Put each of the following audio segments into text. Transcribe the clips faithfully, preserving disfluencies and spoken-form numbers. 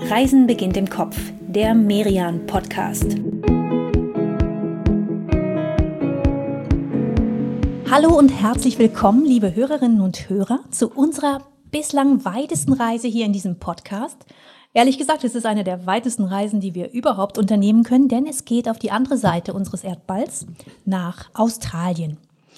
Reisen beginnt im Kopf, der Merian-Podcast. Hallo und herzlich willkommen, liebe Hörerinnen und Hörer, zu unserer bislang weitesten Reise hier in diesem Podcast. Ehrlich gesagt, es ist eine der weitesten Reisen, die wir überhaupt unternehmen können, denn es geht auf die andere Seite unseres Erdballs, nach Australien.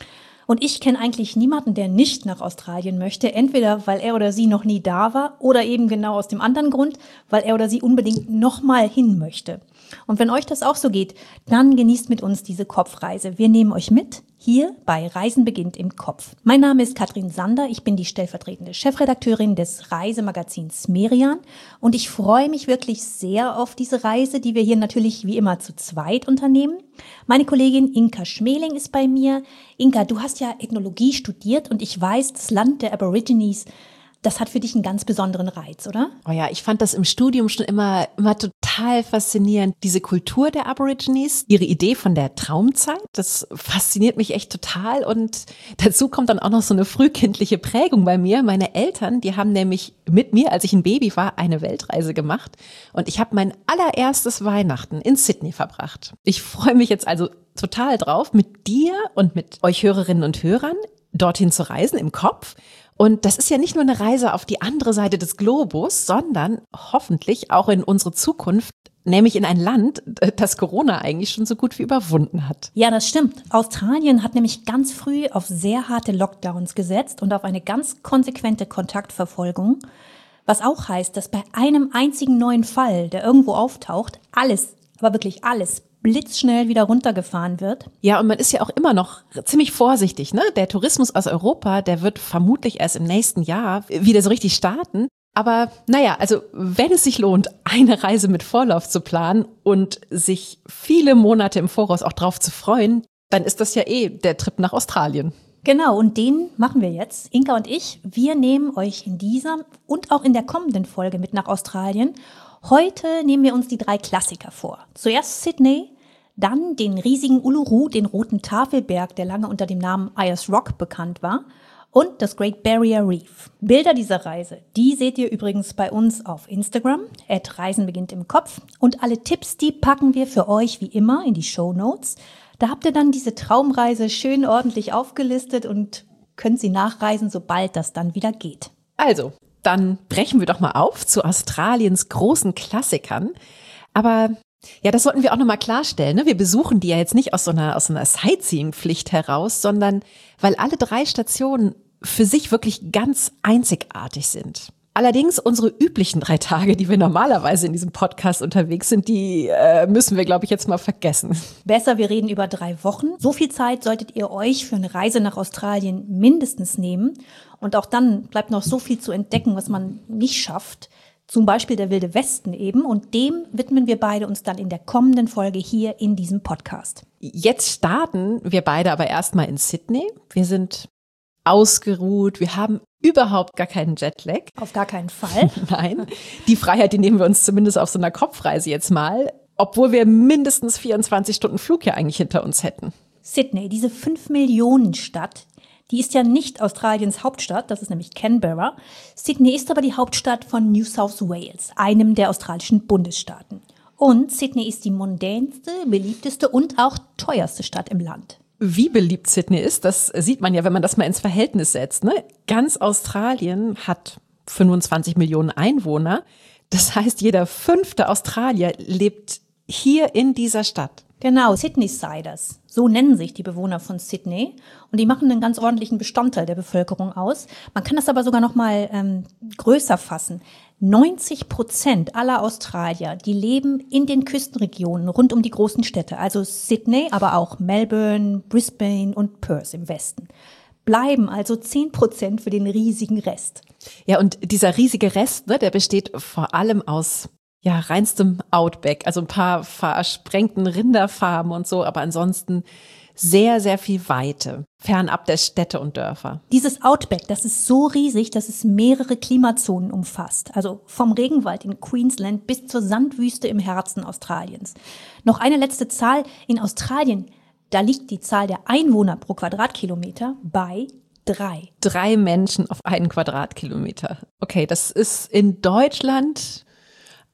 Und ich kenne eigentlich niemanden, der nicht nach Australien möchte, entweder weil er oder sie noch nie da war oder eben genau aus dem anderen Grund, weil er oder sie unbedingt nochmal hin möchte. Und wenn euch das auch so geht, dann genießt mit uns diese Kopfreise. Wir nehmen euch mit hier bei Reisen beginnt im Kopf. Mein Name ist Katrin Sander, ich bin die stellvertretende Chefredakteurin des Reisemagazins Merian und ich freue mich wirklich sehr auf diese Reise, die wir hier natürlich wie immer zu zweit unternehmen. Meine Kollegin Inka Schmeling ist bei mir. Inka, du hast ja Ethnologie studiert und ich weiß, das Land der Aborigines, das hat für dich einen ganz besonderen Reiz, oder? Oh ja, ich fand das im Studium schon immer, immer total faszinierend. Diese Kultur der Aborigines, ihre Idee von der Traumzeit, das fasziniert mich echt total. Und dazu kommt dann auch noch so eine frühkindliche Prägung bei mir. Meine Eltern, die haben nämlich mit mir, als ich ein Baby war, eine Weltreise gemacht. Und ich habe mein allererstes Weihnachten in Sydney verbracht. Ich freue mich jetzt also total drauf, mit dir und mit euch Hörerinnen und Hörern dorthin zu reisen im Kopf. Und das ist ja nicht nur eine Reise auf die andere Seite des Globus, sondern hoffentlich auch in unsere Zukunft, nämlich in ein Land, das Corona eigentlich schon so gut wie überwunden hat. Ja, das stimmt. Australien hat nämlich ganz früh auf sehr harte Lockdowns gesetzt und auf eine ganz konsequente Kontaktverfolgung, was auch heißt, dass bei einem einzigen neuen Fall, der irgendwo auftaucht, alles, aber wirklich alles, blitzschnell wieder runtergefahren wird. Ja, und man ist ja auch immer noch ziemlich vorsichtig, ne? Der Tourismus aus Europa, der wird vermutlich erst im nächsten Jahr wieder so richtig starten. Aber naja, also wenn es sich lohnt, eine Reise mit Vorlauf zu planen und sich viele Monate im Voraus auch drauf zu freuen, dann ist das ja eh der Trip nach Australien. Genau, und den machen wir jetzt, Inka und ich. Wir nehmen euch in dieser und auch in der kommenden Folge mit nach Australien. Heute nehmen wir uns die drei Klassiker vor. Zuerst Sydney, dann den riesigen Uluru, den roten Tafelberg, der lange unter dem Namen Ayers Rock bekannt war, und das Great Barrier Reef. Bilder dieser Reise, die seht ihr übrigens bei uns auf Instagram, at Reisen beginnt im Kopf. Und alle Tipps, die packen wir für euch wie immer in die Shownotes. Da habt ihr dann diese Traumreise schön ordentlich aufgelistet und könnt sie nachreisen, sobald das dann wieder geht. Also, dann brechen wir doch mal auf zu Australiens großen Klassikern. Aber ja, das sollten wir auch nochmal klarstellen, ne? Wir besuchen die ja jetzt nicht aus so einer, aus so einer Sightseeing-Pflicht heraus, sondern weil alle drei Stationen für sich wirklich ganz einzigartig sind. Allerdings unsere üblichen drei Tage, die wir normalerweise in diesem Podcast unterwegs sind, die äh, müssen wir, glaube ich, jetzt mal vergessen. Besser, wir reden über drei Wochen. So viel Zeit solltet ihr euch für eine Reise nach Australien mindestens nehmen. Und auch dann bleibt noch so viel zu entdecken, was man nicht schafft. Zum Beispiel der Wilde Westen eben. Und dem widmen wir beide uns dann in der kommenden Folge hier in diesem Podcast. Jetzt starten wir beide aber erstmal in Sydney. Wir sind ausgeruht, wir haben überhaupt gar keinen Jetlag. Auf gar keinen Fall. Nein, die Freiheit, die nehmen wir uns zumindest auf so einer Kopfreise jetzt mal, obwohl wir mindestens vierundzwanzig Stunden Flug ja eigentlich hinter uns hätten. Sydney, diese fünf Millionen Stadt, die ist ja nicht Australiens Hauptstadt, das ist nämlich Canberra. Sydney ist aber die Hauptstadt von New South Wales, einem der australischen Bundesstaaten. Und Sydney ist die mondänste, beliebteste und auch teuerste Stadt im Land. Wie beliebt Sydney ist, das sieht man ja, wenn man das mal ins Verhältnis setzt, ne? Ganz Australien hat fünfundzwanzig Millionen Einwohner. Das heißt, jeder fünfte Australier lebt hier in dieser Stadt. Genau, Sydneysiders, so nennen sich die Bewohner von Sydney. Und die machen einen ganz ordentlichen Bestandteil der Bevölkerung aus. Man kann das aber sogar noch mal ähm, größer fassen. neunzig Prozent aller Australier, die leben in den Küstenregionen rund um die großen Städte, also Sydney, aber auch Melbourne, Brisbane und Perth im Westen. Bleiben also zehn Prozent für den riesigen Rest. Ja, und dieser riesige Rest, ne, der besteht vor allem aus ja reinstem Outback, also ein paar versprengten Rinderfarmen und so, aber ansonsten sehr, sehr viel Weite, fernab der Städte und Dörfer. Dieses Outback, das ist so riesig, dass es mehrere Klimazonen umfasst. Also vom Regenwald in Queensland bis zur Sandwüste im Herzen Australiens. Noch eine letzte Zahl. In Australien, da liegt die Zahl der Einwohner pro Quadratkilometer bei drei. Drei Menschen auf einen Quadratkilometer. Okay, das ist in Deutschland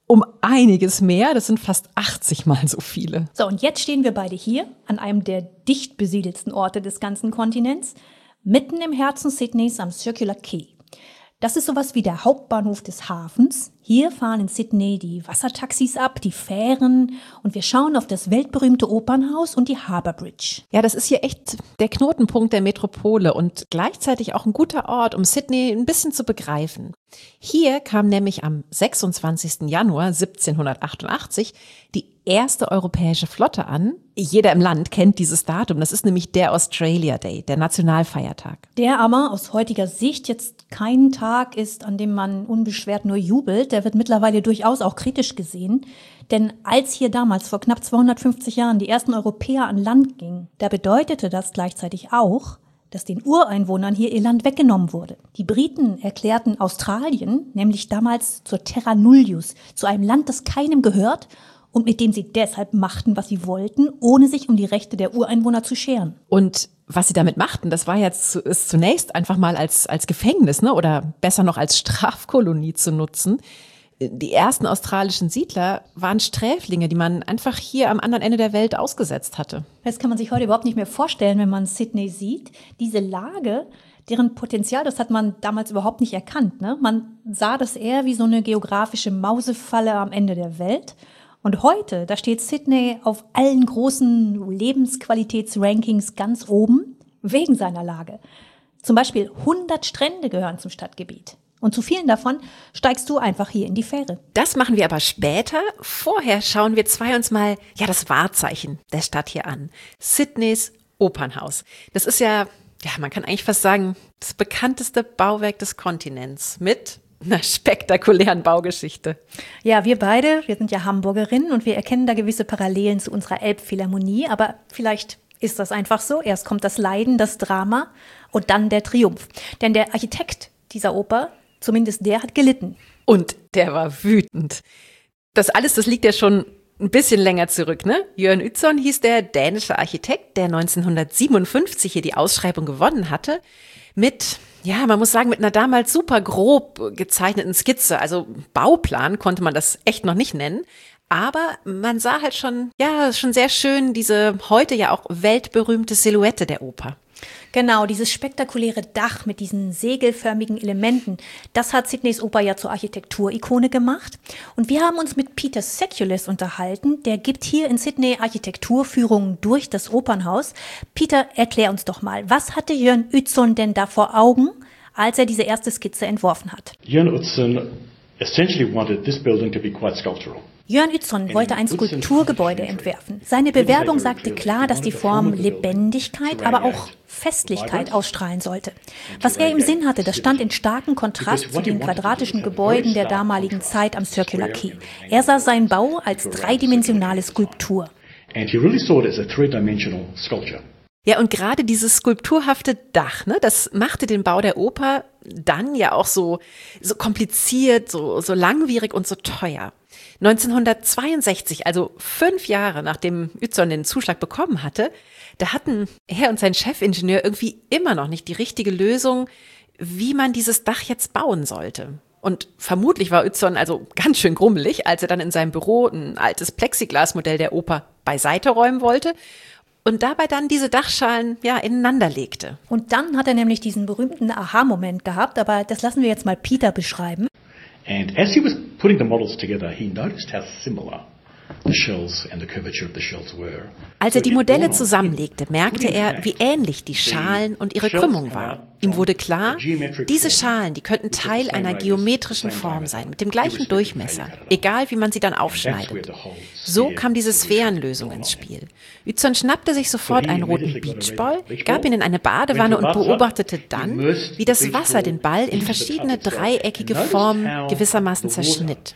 um einiges mehr. Das sind fast achtzig Mal so viele. So, und jetzt stehen wir beide hier an einem der dicht besiedelsten Orte des ganzen Kontinents, mitten im Herzen Sydneys am Circular Quay. Das ist sowas wie der Hauptbahnhof des Hafens. Hier fahren in Sydney die Wassertaxis ab, die Fähren und wir schauen auf das weltberühmte Opernhaus und die Harbour Bridge. Ja, das ist hier echt der Knotenpunkt der Metropole und gleichzeitig auch ein guter Ort, um Sydney ein bisschen zu begreifen. Hier kam nämlich am sechsundzwanzigsten Januar siebzehnhundertachtundachtzig die erste europäische Flotte an. Jeder im Land kennt dieses Datum. Das ist nämlich der Australia Day, der Nationalfeiertag. Der aber aus heutiger Sicht jetzt kein Tag ist, an dem man unbeschwert nur jubelt. Der wird mittlerweile durchaus auch kritisch gesehen. Denn als hier damals vor knapp zweihundertfünfzig Jahren die ersten Europäer an Land gingen, da bedeutete das gleichzeitig auch, dass den Ureinwohnern hier ihr Land weggenommen wurde. Die Briten erklärten Australien nämlich damals zur Terra Nullius, zu einem Land, das keinem gehört und mit dem sie deshalb machten, was sie wollten, ohne sich um die Rechte der Ureinwohner zu scheren. Und was sie damit machten, das war jetzt ist zunächst einfach mal als, als Gefängnis, ne, oder besser noch als Strafkolonie zu nutzen. Die ersten australischen Siedler waren Sträflinge, die man einfach hier am anderen Ende der Welt ausgesetzt hatte. Das kann man sich heute überhaupt nicht mehr vorstellen, wenn man Sydney sieht. Diese Lage, deren Potenzial, das hat man damals überhaupt nicht erkannt, ne? Man sah das eher wie so eine geografische Mausefalle am Ende der Welt. Und heute, da steht Sydney auf allen großen Lebensqualitätsrankings ganz oben, wegen seiner Lage. Zum Beispiel hundert Strände gehören zum Stadtgebiet. Und zu vielen davon steigst du einfach hier in die Fähre. Das machen wir aber später. Vorher schauen wir zwei uns mal ja das Wahrzeichen der Stadt hier an. Sydneys Opernhaus. Das ist ja, ja, man kann eigentlich fast sagen, das bekannteste Bauwerk des Kontinents mit einer spektakulären Baugeschichte. Ja, wir beide, wir sind ja Hamburgerinnen und wir erkennen da gewisse Parallelen zu unserer Elbphilharmonie, aber vielleicht ist das einfach so. Erst kommt das Leiden, das Drama und dann der Triumph. Denn der Architekt dieser Oper, zumindest der, hat gelitten. Und der war wütend. Das alles, das liegt ja schon ein bisschen länger zurück, ne? Jørn Utzon hieß der dänische Architekt, der neunzehnhundertsiebenundfünfzig hier die Ausschreibung gewonnen hatte, mit, ja, man muss sagen, mit einer damals super grob gezeichneten Skizze. Also Bauplan konnte man das echt noch nicht nennen. Aber man sah halt schon, ja, schon sehr schön diese heute ja auch weltberühmte Silhouette der Oper. Genau, dieses spektakuläre Dach mit diesen segelförmigen Elementen, das hat Sydneys Oper ja zur Architekturikone gemacht. Und wir haben uns mit Peter Sekulis unterhalten, der gibt hier in Sydney Architekturführungen durch das Opernhaus. Peter, erklär uns doch mal, was hatte Jørn Utzon denn da vor Augen, als er diese erste Skizze entworfen hat? Jørn Utzon essentially wanted this building to be quite sculptural. Jørn Utzon wollte ein Skulpturgebäude entwerfen. Seine Bewerbung sagte klar, dass die Form Lebendigkeit, aber auch Festlichkeit ausstrahlen sollte. Was er im Sinn hatte, das stand in starkem Kontrast zu den quadratischen Gebäuden der damaligen Zeit am Circular Quay. Er sah seinen Bau als dreidimensionale Skulptur. And he really saw it as a three-dimensional sculpture. Ja, und gerade dieses skulpturhafte Dach, ne, das machte den Bau der Oper dann ja auch so, so kompliziert, so, so langwierig und so teuer. neunzehnhundertzweiundsechzig, also fünf Jahre nachdem Utzon den Zuschlag bekommen hatte, da hatten er und sein Chefingenieur irgendwie immer noch nicht die richtige Lösung, wie man dieses Dach jetzt bauen sollte. Und vermutlich war Utzon also ganz schön grummelig, als er dann in seinem Büro ein altes Plexiglasmodell der Oper beiseite räumen wollte und dabei dann diese Dachschalen ja ineinander legte. Und dann hat er nämlich diesen berühmten Aha-Moment gehabt, aber das lassen wir jetzt mal Peter beschreiben. And as he was putting the models together, he noticed how similar the shells and the curvature of the shells were. Als er die Modelle zusammenlegte, merkte er, wie ähnlich die Schalen und ihre Krümmung waren. Ihm wurde klar, diese Schalen, die könnten Teil einer geometrischen Form sein, mit dem gleichen Durchmesser, egal wie man sie dann aufschneidet. So kam diese Sphärenlösung ins Spiel. Utzon schnappte sich sofort einen roten Beachball, gab ihn in eine Badewanne und beobachtete dann, wie das Wasser den Ball in verschiedene dreieckige Formen gewissermaßen zerschnitt.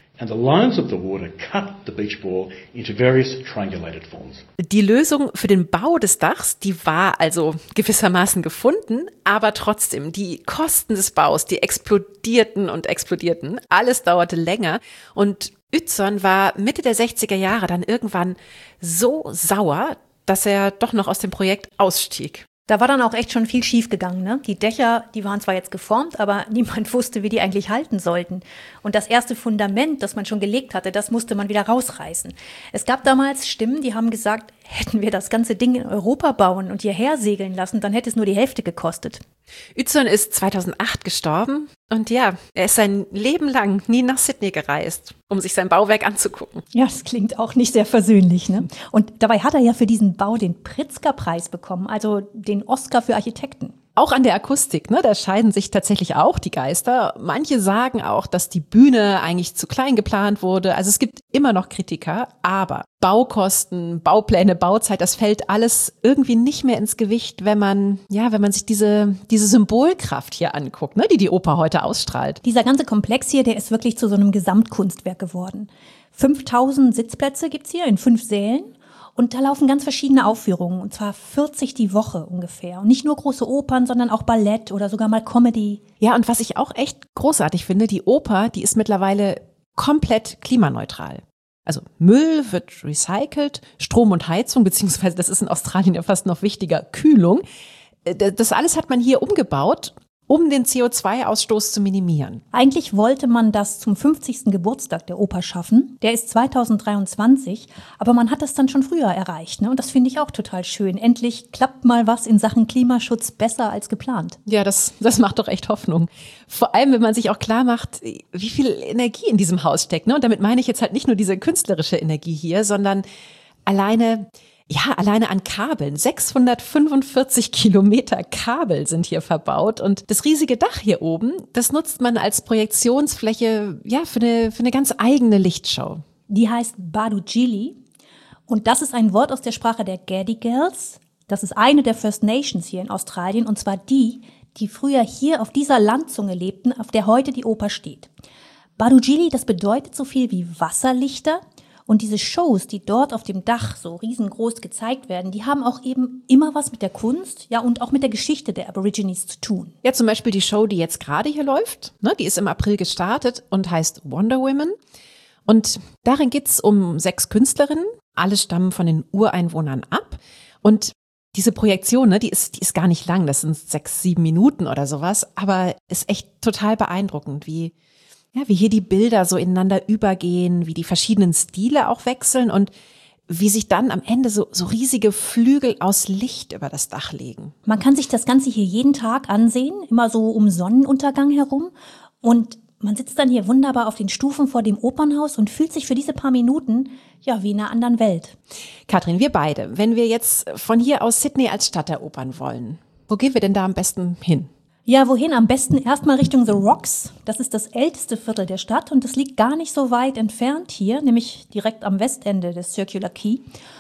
Die Lösung für den Bau des Dachs, die war also gewissermaßen gefunden, aber trotzdem, die Kosten des Baus, die explodierten und explodierten. Alles dauerte länger und Utzon war Mitte der sechziger Jahre dann irgendwann so sauer, dass er doch noch aus dem Projekt ausstieg. Da war dann auch echt schon viel schief gegangen, ne? Die Dächer, die waren zwar jetzt geformt, aber niemand wusste, wie die eigentlich halten sollten. Und das erste Fundament, das man schon gelegt hatte, das musste man wieder rausreißen. Es gab damals Stimmen, die haben gesagt, hätten wir das ganze Ding in Europa bauen und hierher segeln lassen, dann hätte es nur die Hälfte gekostet. Utzon ist zweitausendacht gestorben und ja, er ist sein Leben lang nie nach Sydney gereist, um sich sein Bauwerk anzugucken. Ja, das klingt auch nicht sehr versöhnlich, ne? Und dabei hat er ja für diesen Bau den Pritzker-Preis bekommen, also den Oscar für Architekten. Auch an der Akustik, ne, da scheiden sich tatsächlich auch die Geister. Manche sagen auch, dass die Bühne eigentlich zu klein geplant wurde. Also es gibt immer noch Kritiker, aber Baukosten, Baupläne, Bauzeit, das fällt alles irgendwie nicht mehr ins Gewicht, wenn man, ja, wenn man sich diese, diese Symbolkraft hier anguckt, ne, die die Oper heute ausstrahlt. Dieser ganze Komplex hier, der ist wirklich zu so einem Gesamtkunstwerk geworden. fünftausend Sitzplätze gibt's hier in fünf Sälen. Und da laufen ganz verschiedene Aufführungen, und zwar vierzig die Woche ungefähr. Und nicht nur große Opern, sondern auch Ballett oder sogar mal Comedy. Ja, und was ich auch echt großartig finde, die Oper, die ist mittlerweile komplett klimaneutral. Also Müll wird recycelt, Strom und Heizung, beziehungsweise das ist in Australien ja fast noch wichtiger, Kühlung. Das alles hat man hier umgebaut, um den C O zwei Ausstoß zu minimieren. Eigentlich wollte man das zum fünfzigsten Geburtstag der Oper schaffen. Der ist zweitausenddreiundzwanzig, aber man hat das dann schon früher erreicht, ne? Und das finde ich auch total schön. Endlich klappt mal was in Sachen Klimaschutz besser als geplant. Ja, das, das macht doch echt Hoffnung. Vor allem, wenn man sich auch klar macht, wie viel Energie in diesem Haus steckt, ne? Und damit meine ich jetzt halt nicht nur diese künstlerische Energie hier, sondern alleine Ja, alleine an Kabeln. sechshundertfünfundvierzig Kilometer Kabel sind hier verbaut und das riesige Dach hier oben, das nutzt man als Projektionsfläche, ja, für eine, für eine ganz eigene Lichtshow. Die heißt Badujili und das ist ein Wort aus der Sprache der Gadigal. Das ist eine der First Nations hier in Australien und zwar die, die früher hier auf dieser Landzunge lebten, auf der heute die Oper steht. Badujili, das bedeutet so viel wie Wasserlichter. Und diese Shows, die dort auf dem Dach so riesengroß gezeigt werden, die haben auch eben immer was mit der Kunst, ja, und auch mit der Geschichte der Aborigines zu tun. Ja, zum Beispiel die Show, die jetzt gerade hier läuft, ne, die ist im April gestartet und heißt Wonder Women. Und darin geht's um sechs Künstlerinnen. Alle stammen von den Ureinwohnern ab. Und diese Projektion, ne, die ist, die ist gar nicht lang. Das sind sechs, sieben Minuten oder sowas. Aber ist echt total beeindruckend, wie Ja, wie hier die Bilder so ineinander übergehen, wie die verschiedenen Stile auch wechseln und wie sich dann am Ende so, so riesige Flügel aus Licht über das Dach legen. Man kann sich das Ganze hier jeden Tag ansehen, immer so um Sonnenuntergang herum. Und man sitzt dann hier wunderbar auf den Stufen vor dem Opernhaus und fühlt sich für diese paar Minuten ja wie in einer anderen Welt. Katrin, wir beide, wenn wir jetzt von hier aus Sydney als Stadt erobern wollen, wo gehen wir denn da am besten hin? Ja, wohin? Am besten erstmal Richtung The Rocks. Das ist das älteste Viertel der Stadt und das liegt gar nicht so weit entfernt hier, nämlich direkt am Westende des Circular Quay.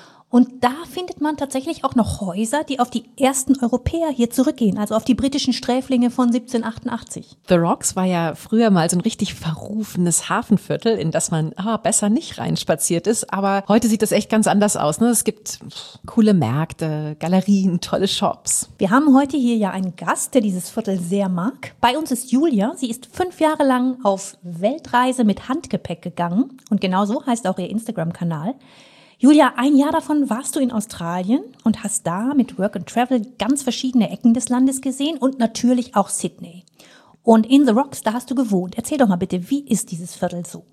Und da findet man tatsächlich auch noch Häuser, die auf die ersten Europäer hier zurückgehen, also auf die britischen Sträflinge von siebzehnhundertachtundachtzig. The Rocks war ja früher mal so ein richtig verrufenes Hafenviertel, in das man ah, besser nicht reinspaziert ist. Aber heute sieht das echt ganz anders aus, ne? Es gibt coole Märkte, Galerien, tolle Shops. Wir haben heute hier ja einen Gast, der dieses Viertel sehr mag. Bei uns ist Julia. Sie ist fünf Jahre lang auf Weltreise mit Handgepäck gegangen. Und genau so heißt auch ihr Instagram-Kanal. Julia, ein Jahr davon warst du in Australien und hast da mit Work and Travel ganz verschiedene Ecken des Landes gesehen und natürlich auch Sydney. Und in The Rocks, da hast du gewohnt. Erzähl doch mal bitte, wie ist dieses Viertel so?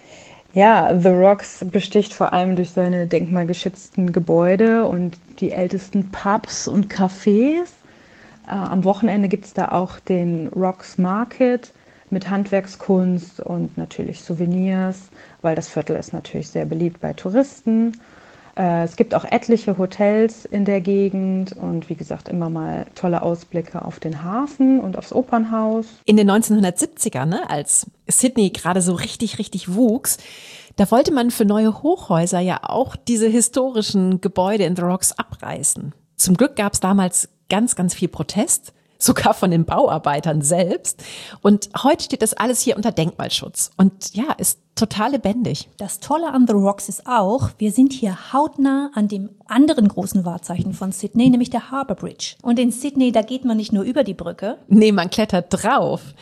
Ja, The Rocks besticht vor allem durch seine denkmalgeschützten Gebäude und die ältesten Pubs und Cafés. Äh, am Wochenende gibt es da auch den Rocks Market mit Handwerkskunst und natürlich Souvenirs, weil das Viertel ist natürlich sehr beliebt bei Touristen. Äh, es gibt auch etliche Hotels in der Gegend und wie gesagt immer mal tolle Ausblicke auf den Hafen und aufs Opernhaus. In den neunzehnhundertsiebzigern, ne, als Sydney gerade so richtig, richtig wuchs, da wollte man für neue Hochhäuser ja auch diese historischen Gebäude in The Rocks abreißen. Zum Glück gab es damals ganz, ganz viel Protest, sogar von den Bauarbeitern selbst. Und heute steht das alles hier unter Denkmalschutz und ja, ist total lebendig. Das Tolle an The Rocks ist auch, wir sind hier hautnah an dem anderen großen Wahrzeichen von Sydney, nämlich der Harbour Bridge. Und in Sydney, da geht man nicht nur über die Brücke. Nee, man klettert drauf.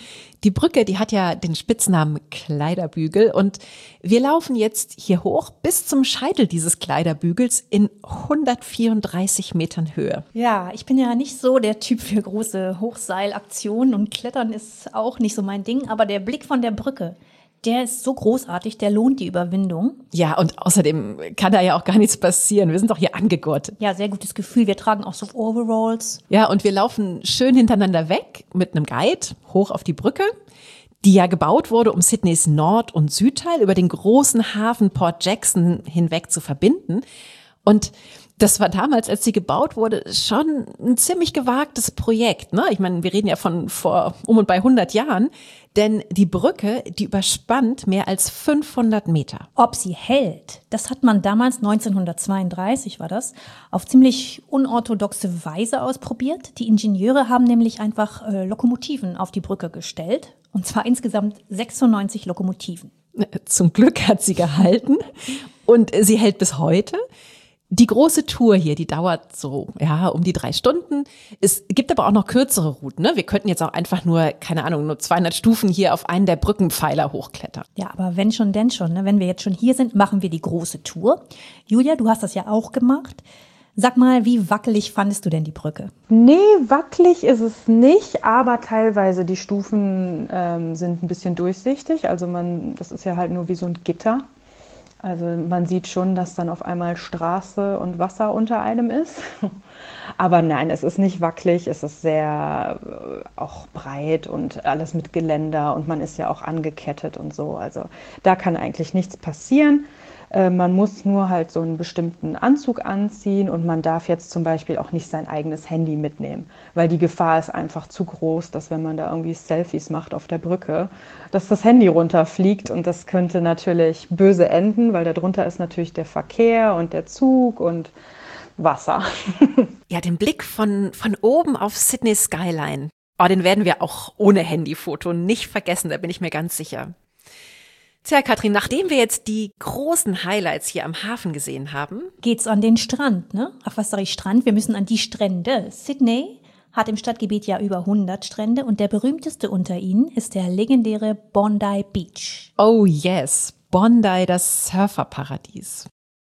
Die Brücke, die hat ja den Spitznamen Kleiderbügel und wir laufen jetzt hier hoch bis zum Scheitel dieses Kleiderbügels in hundertvierunddreißig Metern Höhe. Ja, ich bin ja nicht so der Typ für große Hochseilaktionen und Klettern ist auch nicht so mein Ding, aber der Blick von der Brücke, der ist so großartig, der lohnt die Überwindung. Ja, und außerdem kann da ja auch gar nichts passieren. Wir sind doch hier angegurtet. Ja, sehr gutes Gefühl. Wir tragen auch so Overalls. Ja, und wir laufen schön hintereinander weg mit einem Guide hoch auf die Brücke, die ja gebaut wurde, um Sydneys Nord- und Südteil über den großen Hafen Port Jackson hinweg zu verbinden. Und das war damals, als sie gebaut wurde, schon ein ziemlich gewagtes Projekt, ne? Ich meine, wir reden ja von vor um und bei hundert Jahren, denn die Brücke, die überspannt mehr als fünfhundert Meter. Ob sie hält, das hat man damals, neunzehnhundertzweiunddreißig war das, auf ziemlich unorthodoxe Weise ausprobiert. Die Ingenieure haben nämlich einfach äh, Lokomotiven auf die Brücke gestellt, und zwar insgesamt sechsundneunzig Lokomotiven. Zum Glück hat sie gehalten und sie hält bis heute. Die große Tour hier, die dauert so, ja, um die drei Stunden. Es gibt aber auch noch kürzere Routen, ne? Wir könnten jetzt auch einfach nur, keine Ahnung, nur zweihundert Stufen hier auf einen der Brückenpfeiler hochklettern. Ja, aber wenn schon, denn schon, ne? Wenn wir jetzt schon hier sind, machen wir die große Tour. Julia, du hast das ja auch gemacht. Sag mal, wie wackelig fandest du denn die Brücke? Nee, wackelig ist es nicht, aber teilweise die Stufen ähm, sind ein bisschen durchsichtig. Also man, das ist ja halt nur wie so ein Gitter. Also man sieht schon, dass dann auf einmal Straße und Wasser unter einem ist. Aber nein, es ist nicht wackelig, es ist sehr äh, auch breit und alles mit Geländer und man ist ja auch angekettet und so. Also da kann eigentlich nichts passieren. Äh, man muss nur halt so einen bestimmten Anzug anziehen und man darf jetzt zum Beispiel auch nicht sein eigenes Handy mitnehmen, weil die Gefahr ist einfach zu groß, dass wenn man da irgendwie Selfies macht auf der Brücke, dass das Handy runterfliegt und das könnte natürlich böse enden, weil darunter ist natürlich der Verkehr und der Zug und Wasser. Ja, den Blick von, von oben auf Sydney Skyline, oh, den werden wir auch ohne Handyfoto nicht vergessen, da bin ich mir ganz sicher. Tja, Katrin, nachdem wir jetzt die großen Highlights hier am Hafen gesehen haben, geht's an den Strand, ne? Ach, was sag ich, Strand? Wir müssen an die Strände. Sydney hat im Stadtgebiet ja über hundert Strände und der berühmteste unter ihnen ist der legendäre Bondi Beach. Oh yes, Bondi, das Surferparadies.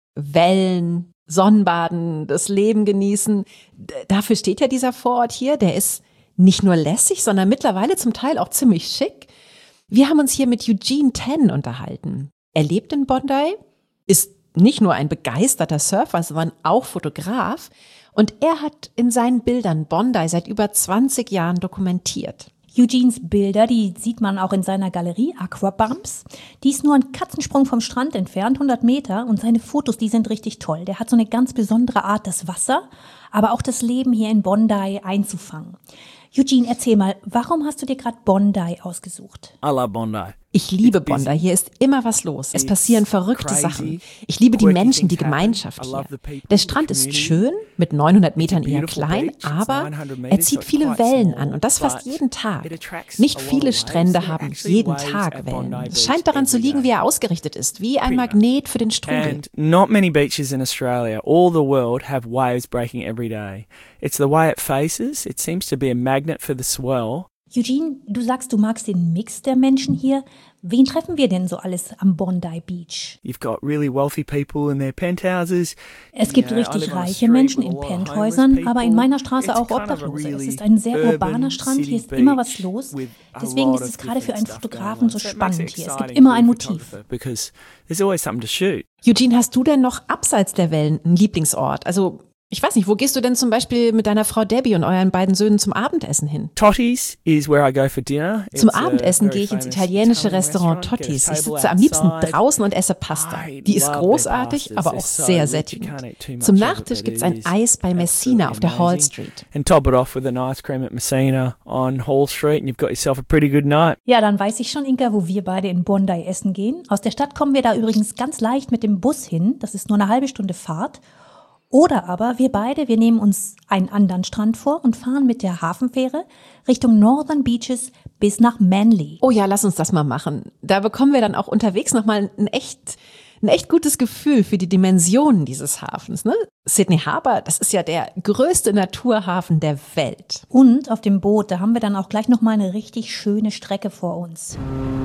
Wellen, Sonnenbaden, das Leben genießen. D- dafür steht ja dieser Vorort hier. Der ist nicht nur lässig, sondern mittlerweile zum Teil auch ziemlich schick. Wir haben uns hier mit Eugene Tan unterhalten. Er lebt in Bondi, ist nicht nur ein begeisterter Surfer, sondern auch Fotograf. Und er hat in seinen Bildern Bondi seit über zwanzig Jahren dokumentiert. Eugenes Bilder, die sieht man auch in seiner Galerie Aquabumps. Die ist nur ein Katzensprung vom Strand entfernt, hundert Meter. Und seine Fotos, die sind richtig toll. Der hat so eine ganz besondere Art, das Wasser, aber auch das Leben hier in Bondi einzufangen. Eugene, erzähl mal, warum hast du dir gerade Bondi ausgesucht? I love Bondi. Ich liebe Bondi. Hier ist immer was los. Es passieren verrückte Sachen. Ich liebe die Menschen, die Gemeinschaft hier. Der Strand ist schön, mit neunhundert Metern eher klein, aber er zieht viele Wellen an und das fast jeden Tag. Nicht viele Strände haben jeden Tag Wellen. Es scheint daran zu liegen, wie er ausgerichtet ist, wie ein Magnet für den Strudel. And not many beaches in Australia, all the world, have waves breaking every day. It's the way it faces. It seems to be a magnet for the swell. Eugene, du sagst, du magst den Mix der Menschen hier. Wen treffen wir denn so alles am Bondi Beach? You've got really wealthy people in their penthouses. Es gibt You know, I richtig live on a reiche street Menschen with a in lot of homeless Penthäusern, people. aber in meiner Straße It's auch kind of a Obdachlose. Es really ist ein sehr urban urbaner Strand, city hier ist immer was beach los. with a Deswegen lot ist es of gerade für einen different stuff going Fotografen on. so So it makes spannend it hier. Es exciting gibt immer for ein a Motiv. photographer because there's always something to shoot. Eugene, hast du denn noch abseits der Wellen einen Lieblingsort? Also ich weiß nicht, wo gehst du denn zum Beispiel mit deiner Frau Debbie und euren beiden Söhnen zum Abendessen hin? Totti's is where I go for dinner. Zum It's a Abendessen very gehe ich ins famous italienische Italian Restaurant restaurant. Get a Totti's. Ich table sitze am liebsten outside. draußen und esse Pasta. I Die ist love their großartig, pastas. aber They're auch so sehr rich, you sättigend. can't eat too much Zum of it, Nachtisch but gibt's it ein is Eis bei Messina auf der Hall absolutely Street. amazing. And top it off with an ice cream at Messina on Hall Street and you've got yourself a pretty good night. Ja, dann weiß ich schon, Inka, wo wir beide in Bondi essen gehen. Aus der Stadt kommen wir da übrigens ganz leicht mit dem Bus hin. Das ist nur eine halbe Stunde Fahrt. Oder aber wir beide, wir nehmen uns einen anderen Strand vor und fahren mit der Hafenfähre Richtung Northern Beaches bis nach Manly. Oh ja, lass uns das mal machen. Da bekommen wir dann auch unterwegs nochmal einen echt ein echt gutes Gefühl für die Dimensionen dieses Hafens. Ne? Sydney Harbour, das ist ja der größte Naturhafen der Welt. Und auf dem Boot, da haben wir dann auch gleich nochmal eine richtig schöne Strecke vor uns.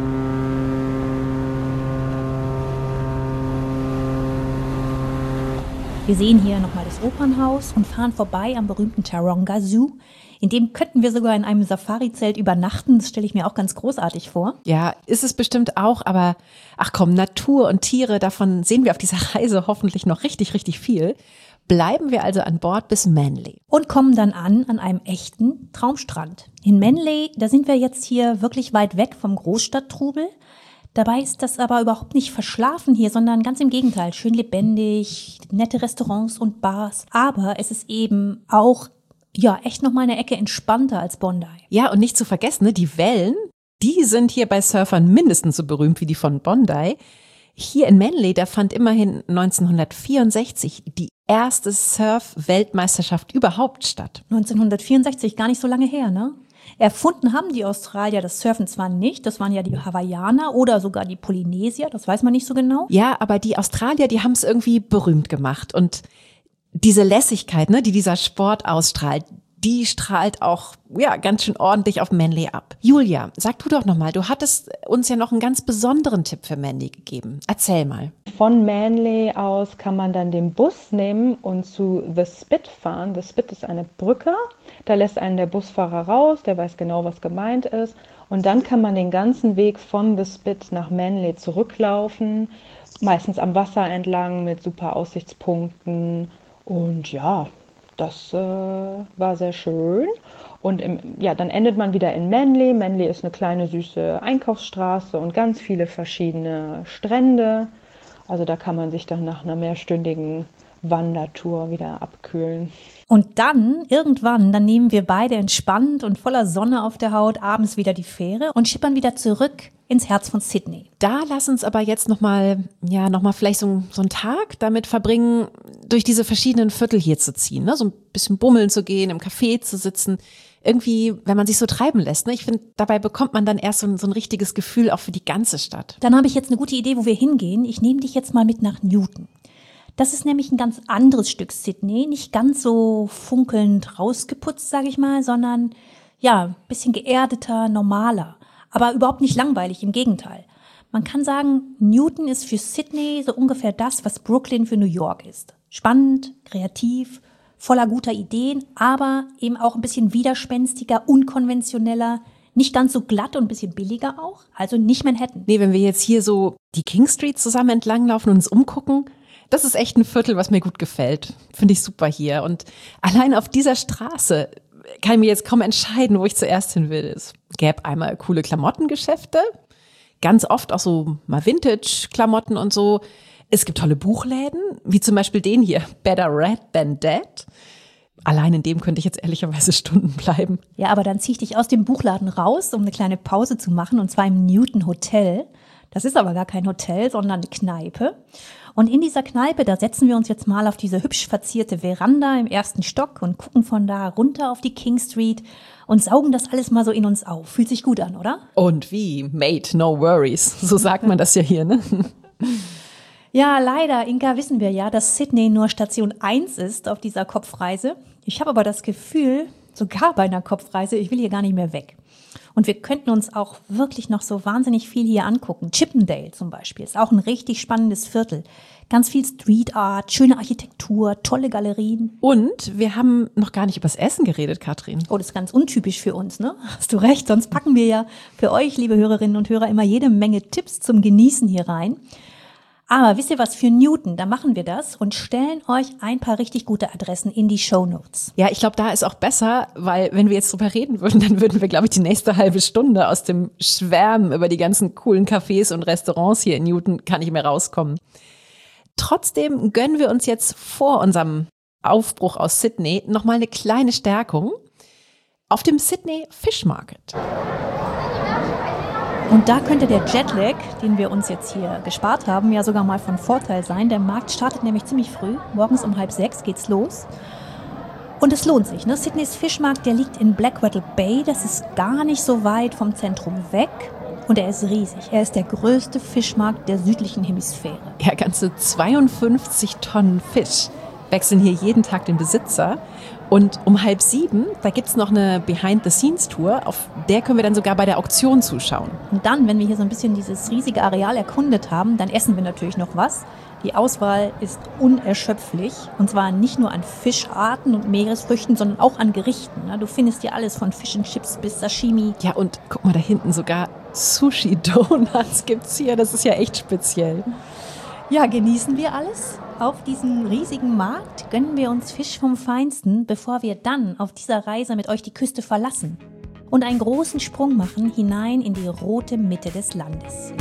Wir sehen hier nochmal das Opernhaus und fahren vorbei am berühmten Taronga Zoo. In dem könnten wir sogar in einem Safari-Zelt übernachten. Das stelle ich mir auch ganz großartig vor. Ja, ist es bestimmt auch, aber ach komm, Natur und Tiere, davon sehen wir auf dieser Reise hoffentlich noch richtig, richtig viel. Bleiben wir also an Bord bis Manly. Und kommen dann an an einem echten Traumstrand. In Manly, da sind wir jetzt hier wirklich weit weg vom Großstadttrubel. Dabei ist das aber überhaupt nicht verschlafen hier, sondern ganz im Gegenteil, schön lebendig, nette Restaurants und Bars. Aber es ist eben auch, ja, echt nochmal eine Ecke entspannter als Bondi. Ja, und nicht zu vergessen, ne, die Wellen, die sind hier bei Surfern mindestens so berühmt wie die von Bondi. Hier in Manly, da fand immerhin neunzehnhundertvierundsechzig die erste Surf-Weltmeisterschaft überhaupt statt. neunzehnhundertvierundsechzig, gar nicht so lange her, ne? Erfunden haben die Australier das Surfen zwar nicht, das waren ja die Hawaiianer oder sogar die Polynesier, das weiß man nicht so genau. Ja, aber die Australier, die haben es irgendwie berühmt gemacht und diese Lässigkeit, ne, die dieser Sport ausstrahlt, die strahlt auch ja ganz schön ordentlich auf Manly ab. Julia, sag du doch nochmal, du hattest uns ja noch einen ganz besonderen Tipp für Manly gegeben. Erzähl mal. Von Manly aus kann man dann den Bus nehmen und zu The Spit fahren. The Spit ist eine Brücke, da lässt einen der Busfahrer raus, der weiß genau, was gemeint ist. Und dann kann man den ganzen Weg von The Spit nach Manly zurücklaufen, meistens am Wasser entlang mit super Aussichtspunkten. Und ja, das äh, war sehr schön. Und im, ja, dann endet man wieder in Manly. Manly ist eine kleine, süße Einkaufsstraße und ganz viele verschiedene Strände. Also da kann man sich dann nach einer mehrstündigen Wandertour wieder abkühlen. Und dann, irgendwann, dann nehmen wir beide entspannt und voller Sonne auf der Haut abends wieder die Fähre und schippern wieder zurück ins Herz von Sydney. Da lass uns aber jetzt nochmal, ja, nochmal vielleicht so, so einen Tag damit verbringen, durch diese verschiedenen Viertel hier zu ziehen, ne? So ein bisschen bummeln zu gehen, im Café zu sitzen. Irgendwie, wenn man sich so treiben lässt, ne? Ich finde, dabei bekommt man dann erst so ein, so ein richtiges Gefühl auch für die ganze Stadt. Dann habe ich jetzt eine gute Idee, wo wir hingehen. Ich nehme dich jetzt mal mit nach Newton. Das ist nämlich ein ganz anderes Stück Sydney, nicht ganz so funkelnd rausgeputzt, sage ich mal, sondern ja, ein bisschen geerdeter, normaler, aber überhaupt nicht langweilig, im Gegenteil. Man kann sagen, Newton ist für Sydney so ungefähr das, was Brooklyn für New York ist. Spannend, kreativ, voller guter Ideen, aber eben auch ein bisschen widerspenstiger, unkonventioneller, nicht ganz so glatt und ein bisschen billiger auch, also nicht Manhattan. Nee, wenn wir jetzt hier so die King Street zusammen entlanglaufen und uns umgucken, das ist echt ein Viertel, was mir gut gefällt. Finde ich super hier. Und allein auf dieser Straße kann ich mir jetzt kaum entscheiden, wo ich zuerst hin will. Es gäbe einmal coole Klamottengeschäfte, ganz oft auch so mal Vintage-Klamotten und so. Es gibt tolle Buchläden, wie zum Beispiel den hier, Better Read Than Dead. Allein in dem könnte ich jetzt ehrlicherweise Stunden bleiben. Ja, aber dann ziehe ich dich aus dem Buchladen raus, um eine kleine Pause zu machen, und zwar im Newton Hotel. Das ist aber gar kein Hotel, sondern eine Kneipe. Und in dieser Kneipe, da setzen wir uns jetzt mal auf diese hübsch verzierte Veranda im ersten Stock und gucken von da runter auf die King Street und saugen das alles mal so in uns auf. Fühlt sich gut an, oder? Und wie? Mate, no worries. So sagt man das ja hier, ne? Ja, leider, Inka, wissen wir ja, dass Sydney nur Station eins ist auf dieser Kopfreise. Ich habe aber das Gefühl, sogar bei einer Kopfreise, ich will hier gar nicht mehr weg. Und wir könnten uns auch wirklich noch so wahnsinnig viel hier angucken. Chippendale zum Beispiel ist auch ein richtig spannendes Viertel. Ganz viel Street Art, schöne Architektur, tolle Galerien. Und wir haben noch gar nicht übers Essen geredet, Katrin. Oh, das ist ganz untypisch für uns, ne? Hast du recht, sonst packen wir ja für euch, liebe Hörerinnen und Hörer, immer jede Menge Tipps zum Genießen hier rein. Aber wisst ihr was, für Newton, da machen wir das und stellen euch ein paar richtig gute Adressen in die Shownotes. Ja, ich glaube, da ist auch besser, weil wenn wir jetzt drüber reden würden, dann würden wir, glaube ich, die nächste halbe Stunde aus dem Schwärmen über die ganzen coolen Cafés und Restaurants hier in Newton gar nicht mehr rauskommen. Trotzdem gönnen wir uns jetzt vor unserem Aufbruch aus Sydney nochmal eine kleine Stärkung auf dem Sydney Fish Market. Und da könnte der Jetlag, den wir uns jetzt hier gespart haben, ja sogar mal von Vorteil sein. Der Markt startet nämlich ziemlich früh. Morgens um halb sechs geht's los. Und es lohnt sich, ne? Sydneys Fischmarkt, der liegt in Blackwattle Bay. Das ist gar nicht so weit vom Zentrum weg. Und er ist riesig. Er ist der größte Fischmarkt der südlichen Hemisphäre. Ja, ganze zweiundfünfzig Tonnen Fisch wechseln hier jeden Tag den Besitzer. Und um halb sieben, da gibt's noch eine Behind-the-Scenes-Tour, auf der können wir dann sogar bei der Auktion zuschauen. Und dann, wenn wir hier so ein bisschen dieses riesige Areal erkundet haben, dann essen wir natürlich noch was. Die Auswahl ist unerschöpflich. Und zwar nicht nur an Fischarten und Meeresfrüchten, sondern auch an Gerichten. Du findest hier alles von Fish and Chips bis Sashimi. Ja, und guck mal da hinten, sogar Sushi-Donuts gibt's hier. Das ist ja echt speziell. Ja, genießen wir alles. Auf diesem riesigen Markt gönnen wir uns Fisch vom Feinsten, bevor wir dann auf dieser Reise mit euch die Küste verlassen und einen großen Sprung machen hinein in die rote Mitte des Landes.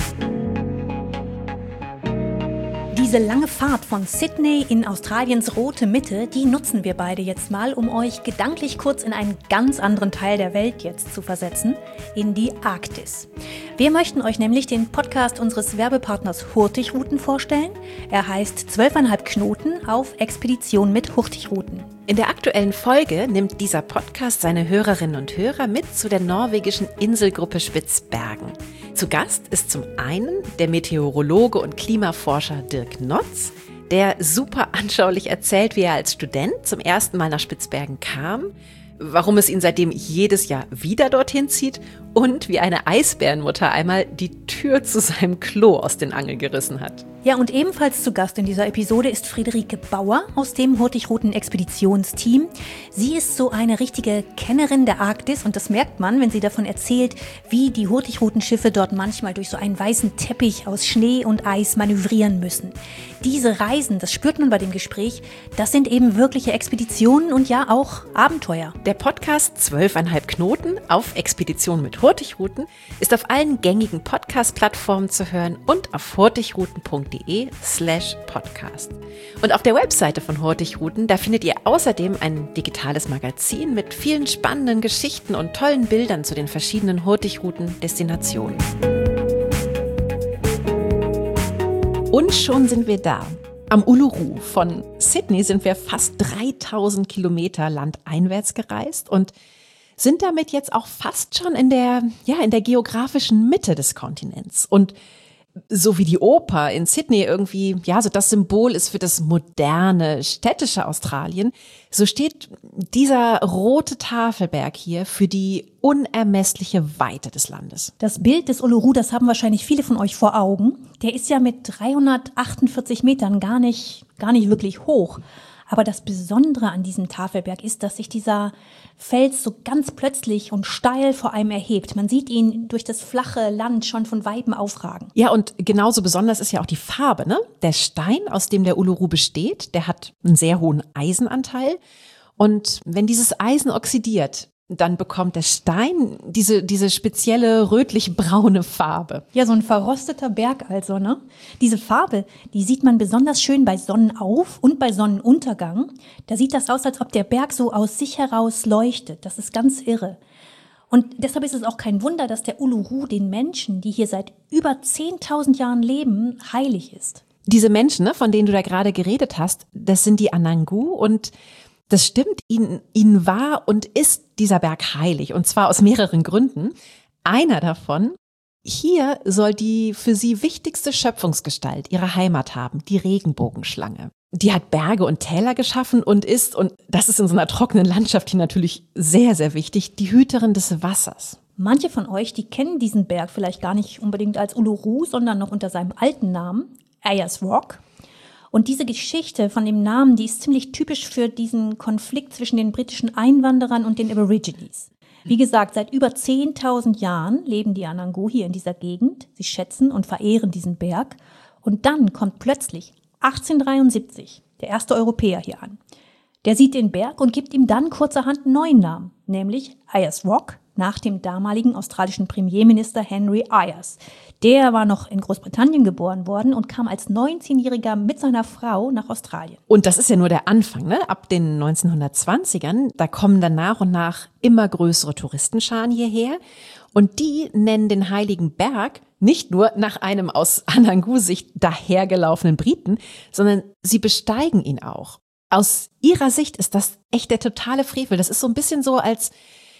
Diese lange Fahrt von Sydney in Australiens rote Mitte, die nutzen wir beide jetzt mal, um euch gedanklich kurz in einen ganz anderen Teil der Welt jetzt zu versetzen, in die Arktis. Wir möchten euch nämlich den Podcast unseres Werbepartners Hurtigruten vorstellen. Er heißt zwölfeinhalb Knoten auf Expedition mit Hurtigruten. In der aktuellen Folge nimmt dieser Podcast seine Hörerinnen und Hörer mit zu der norwegischen Inselgruppe Spitzbergen. Zu Gast ist zum einen der Meteorologe und Klimaforscher Dirk Notz, der super anschaulich erzählt, wie er als Student zum ersten Mal nach Spitzbergen kam, warum es ihn seitdem jedes Jahr wieder dorthin zieht und wie eine Eisbärenmutter einmal die Tür zu seinem Klo aus den Angeln gerissen hat. Ja, und ebenfalls zu Gast in dieser Episode ist Friederike Bauer aus dem Hurtigruten-Expeditionsteam. Sie ist so eine richtige Kennerin der Arktis und das merkt man, wenn sie davon erzählt, wie die Hurtigrutenschiffe dort manchmal durch so einen weißen Teppich aus Schnee und Eis manövrieren müssen. Diese Reisen, das spürt man bei dem Gespräch, das sind eben wirkliche Expeditionen und ja auch Abenteuer. Der Podcast zwölfeinhalb Knoten auf Expedition mit Hurtigruten ist auf allen gängigen Podcast-Plattformen zu hören und auf hurtigruten punkt de slash podcast. Und auf der Webseite von Hurtigruten, da findet ihr außerdem ein digitales Magazin mit vielen spannenden Geschichten und tollen Bildern zu den verschiedenen Hurtigruten-Destinationen. Und schon sind wir da. Am Uluru. Von Sydney sind wir fast dreitausend Kilometer landeinwärts gereist und sind damit jetzt auch fast schon in der, ja, in der geografischen Mitte des Kontinents. Und so wie die Oper in Sydney irgendwie, ja, so das Symbol ist für das moderne, städtische Australien, so steht dieser rote Tafelberg hier für die unermessliche Weite des Landes. Das Bild des Uluru, das haben wahrscheinlich viele von euch vor Augen. Der ist ja mit dreihundertachtundvierzig Metern gar nicht, gar nicht wirklich hoch. Aber das Besondere an diesem Tafelberg ist, dass sich dieser Fels so ganz plötzlich und steil vor einem erhebt. Man sieht ihn durch das flache Land schon von Weitem aufragen. Ja, und genauso besonders ist ja auch die Farbe, ne? Der Stein, aus dem der Uluru besteht, der hat einen sehr hohen Eisenanteil. Und wenn dieses Eisen oxidiert, dann bekommt der Stein diese, diese spezielle rötlich-braune Farbe. Ja, so ein verrosteter Berg also, ne? Diese Farbe, die sieht man besonders schön bei Sonnenauf- und bei Sonnenuntergang. Da sieht das aus, als ob der Berg so aus sich heraus leuchtet. Das ist ganz irre. Und deshalb ist es auch kein Wunder, dass der Uluru den Menschen, die hier seit über zehntausend Jahren leben, heilig ist. Diese Menschen, ne, von denen du da gerade geredet hast, das sind die Anangu und das stimmt, ihnen, ihnen war und ist dieser Berg heilig, und zwar aus mehreren Gründen. Einer davon, hier soll die für sie wichtigste Schöpfungsgestalt ihre Heimat haben, die Regenbogenschlange. Die hat Berge und Täler geschaffen und ist, und das ist in so einer trockenen Landschaft hier natürlich sehr, sehr wichtig, die Hüterin des Wassers. Manche von euch, die kennen diesen Berg vielleicht gar nicht unbedingt als Uluru, sondern noch unter seinem alten Namen, Ayers Rock. Und diese Geschichte von dem Namen, die ist ziemlich typisch für diesen Konflikt zwischen den britischen Einwanderern und den Aborigines. Wie gesagt, seit über zehntausend Jahren leben die Anangu hier in dieser Gegend. Sie schätzen und verehren diesen Berg. Und dann kommt plötzlich achtzehnhundertdreiundsiebzig der erste Europäer hier an. Der sieht den Berg und gibt ihm dann kurzerhand einen neuen Namen, nämlich Ayers Rock, nach dem damaligen australischen Premierminister Henry Ayers. Der war noch in Großbritannien geboren worden und kam als neunzehnjähriger mit seiner Frau nach Australien. Und das ist ja nur der Anfang, ne? Ab den neunzehnhundertzwanzigern, da kommen dann nach und nach immer größere Touristenscharen hierher. Und die nennen den Heiligen Berg nicht nur nach einem aus Anangu-Sicht dahergelaufenen Briten, sondern sie besteigen ihn auch. Aus ihrer Sicht ist das echt der totale Frevel. Das ist so ein bisschen so, als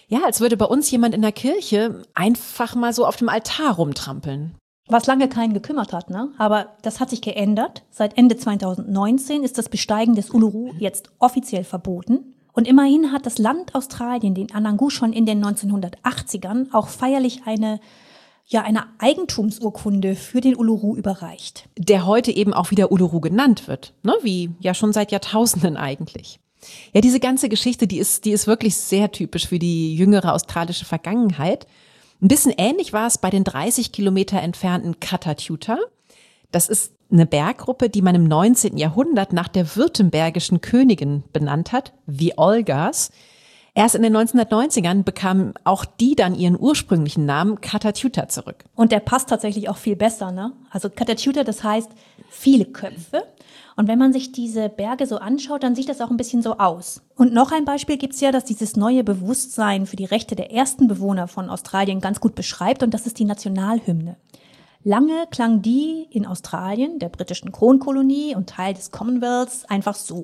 Ja, als würde bei uns jemand in der Kirche einfach mal so auf dem Altar rumtrampeln. Was lange keinen gekümmert hat, ne? Aber das hat sich geändert. Seit Ende zweitausendneunzehn ist das Besteigen des Uluru jetzt offiziell verboten. Und immerhin hat das Land Australien den Anangu schon in den neunzehnhundertachtzigern auch feierlich eine, ja, eine Eigentumsurkunde für den Uluru überreicht. Der heute eben auch wieder Uluru genannt wird, ne? Wie ja schon seit Jahrtausenden eigentlich. Ja, diese ganze Geschichte, die ist, die ist wirklich sehr typisch für die jüngere australische Vergangenheit. Ein bisschen ähnlich war es bei den dreißig Kilometer entfernten Kata-Tjuta. Das ist eine Berggruppe, die man im neunzehnten Jahrhundert nach der württembergischen Königin benannt hat, die Olgas. Erst in den neunzehnhundertneunzigern bekamen auch die dann ihren ursprünglichen Namen Kata-Tjuta zurück. Und der passt tatsächlich auch viel besser, ne? Also Kata-Tjuta, das heißt viele Köpfe. Und wenn man sich diese Berge so anschaut, dann sieht das auch ein bisschen so aus. Und noch ein Beispiel gibt's ja, das dieses neue Bewusstsein für die Rechte der ersten Bewohner von Australien ganz gut beschreibt, und das ist die Nationalhymne. Lange klang die in Australien, der britischen Kronkolonie und Teil des Commonwealths, einfach so.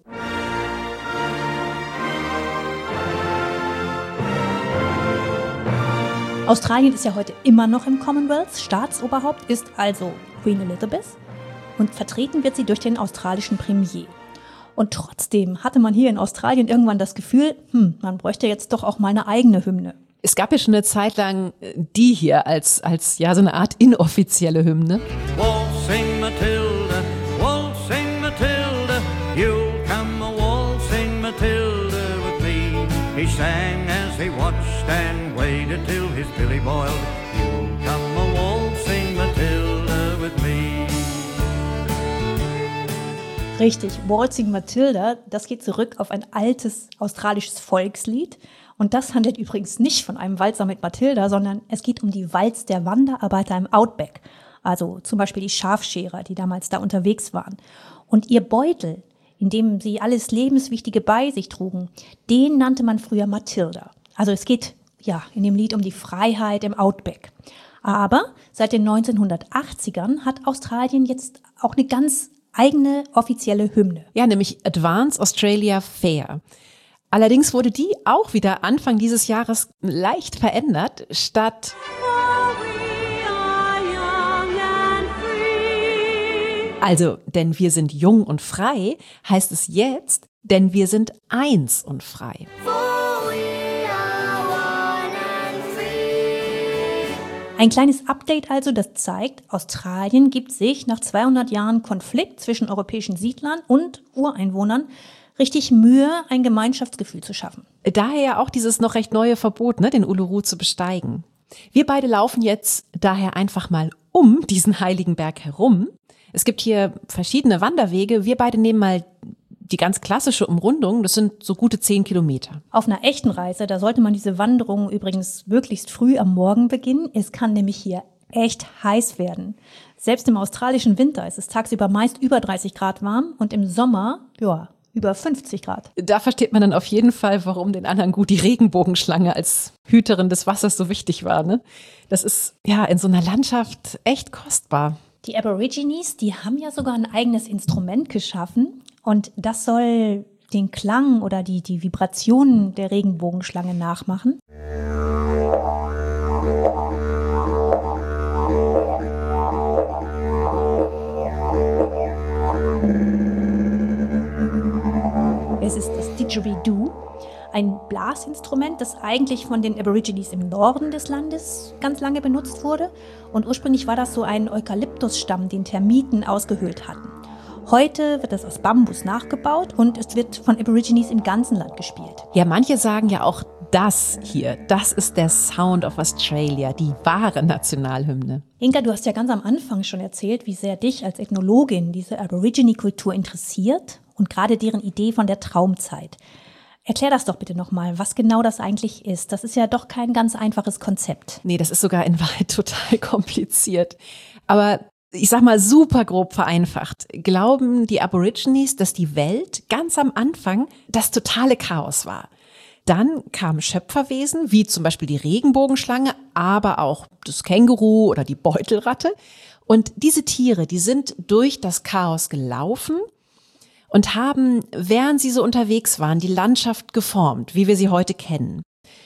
Australien ist ja heute immer noch im Commonwealth. Staatsoberhaupt ist also Queen Elizabeth. Und vertreten wird sie durch den australischen Premier. Und trotzdem hatte man hier in Australien irgendwann das Gefühl, hm, man bräuchte jetzt doch auch mal eine eigene Hymne. Es gab ja schon eine Zeit lang die hier als, als ja so eine Art inoffizielle Hymne. Waltzing Matilda, waltzing Matilda, you'll come a waltzing Matilda with me. He sang as he watched and waited till his billy boiled. You'll come a waltzing Matilda with me. Richtig, Waltzing Matilda, das geht zurück auf ein altes australisches Volkslied. Und das handelt übrigens nicht von einem Walzer mit Matilda, sondern es geht um die Walz der Wanderarbeiter im Outback. Also zum Beispiel die Schafscherer, die damals da unterwegs waren. Und ihr Beutel, in dem sie alles Lebenswichtige bei sich trugen, den nannte man früher Matilda. Also es geht ja in dem Lied um die Freiheit im Outback. Aber seit den neunzehnhundertachtzigern hat Australien jetzt auch eine ganz eigene offizielle Hymne. Ja, nämlich Advance Australia Fair. Allerdings wurde die auch wieder Anfang dieses Jahres leicht verändert. Statt also, denn wir sind jung und frei, heißt es jetzt, denn wir sind eins und frei. Ein kleines Update also, das zeigt, Australien gibt sich nach zweihundert Jahren Konflikt zwischen europäischen Siedlern und Ureinwohnern richtig Mühe, ein Gemeinschaftsgefühl zu schaffen. Daher ja auch dieses noch recht neue Verbot, ne, den Uluru zu besteigen. Wir beide laufen jetzt daher einfach mal um diesen heiligen Berg herum. Es gibt hier verschiedene Wanderwege. Wir beide nehmen mal die ganz klassische Umrundung. Das sind so gute zehn Kilometer. Auf einer echten Reise, da sollte man diese Wanderung übrigens möglichst früh am Morgen beginnen. Es kann nämlich hier echt heiß werden. Selbst im australischen Winter ist es tagsüber meist über dreißig Grad warm und im Sommer, ja, über fünfzig Grad. Da versteht man dann auf jeden Fall, warum den Anangu die Regenbogenschlange als Hüterin des Wassers so wichtig war, ne? Das ist ja in so einer Landschaft echt kostbar. Die Aborigines, die haben ja sogar ein eigenes Instrument geschaffen und das soll den Klang oder die, die Vibrationen der Regenbogenschlange nachmachen. Es ist das Didgeridoo, ein Blasinstrument, das eigentlich von den Aborigines im Norden des Landes ganz lange benutzt wurde. Und ursprünglich war das so ein Eukalyptusstamm, den Termiten ausgehöhlt hatten. Heute wird das aus Bambus nachgebaut und es wird von Aborigines im ganzen Land gespielt. Ja, manche sagen ja auch, das hier, das ist der Sound of Australia, die wahre Nationalhymne. Inga, du hast ja ganz am Anfang schon erzählt, wie sehr dich als Ethnologin diese Aborigine-Kultur interessiert und gerade deren Idee von der Traumzeit. Erklär das doch bitte nochmal, was genau das eigentlich ist. Das ist ja doch kein ganz einfaches Konzept. Nee, das ist sogar in Wahrheit total kompliziert. Aber ich sag mal super grob vereinfacht, glauben die Aborigines, dass die Welt ganz am Anfang das totale Chaos war. Dann kamen Schöpferwesen, wie zum Beispiel die Regenbogenschlange, aber auch das Känguru oder die Beutelratte. Und diese Tiere, die sind durch das Chaos gelaufen und haben, während sie so unterwegs waren, die Landschaft geformt, wie wir sie heute kennen.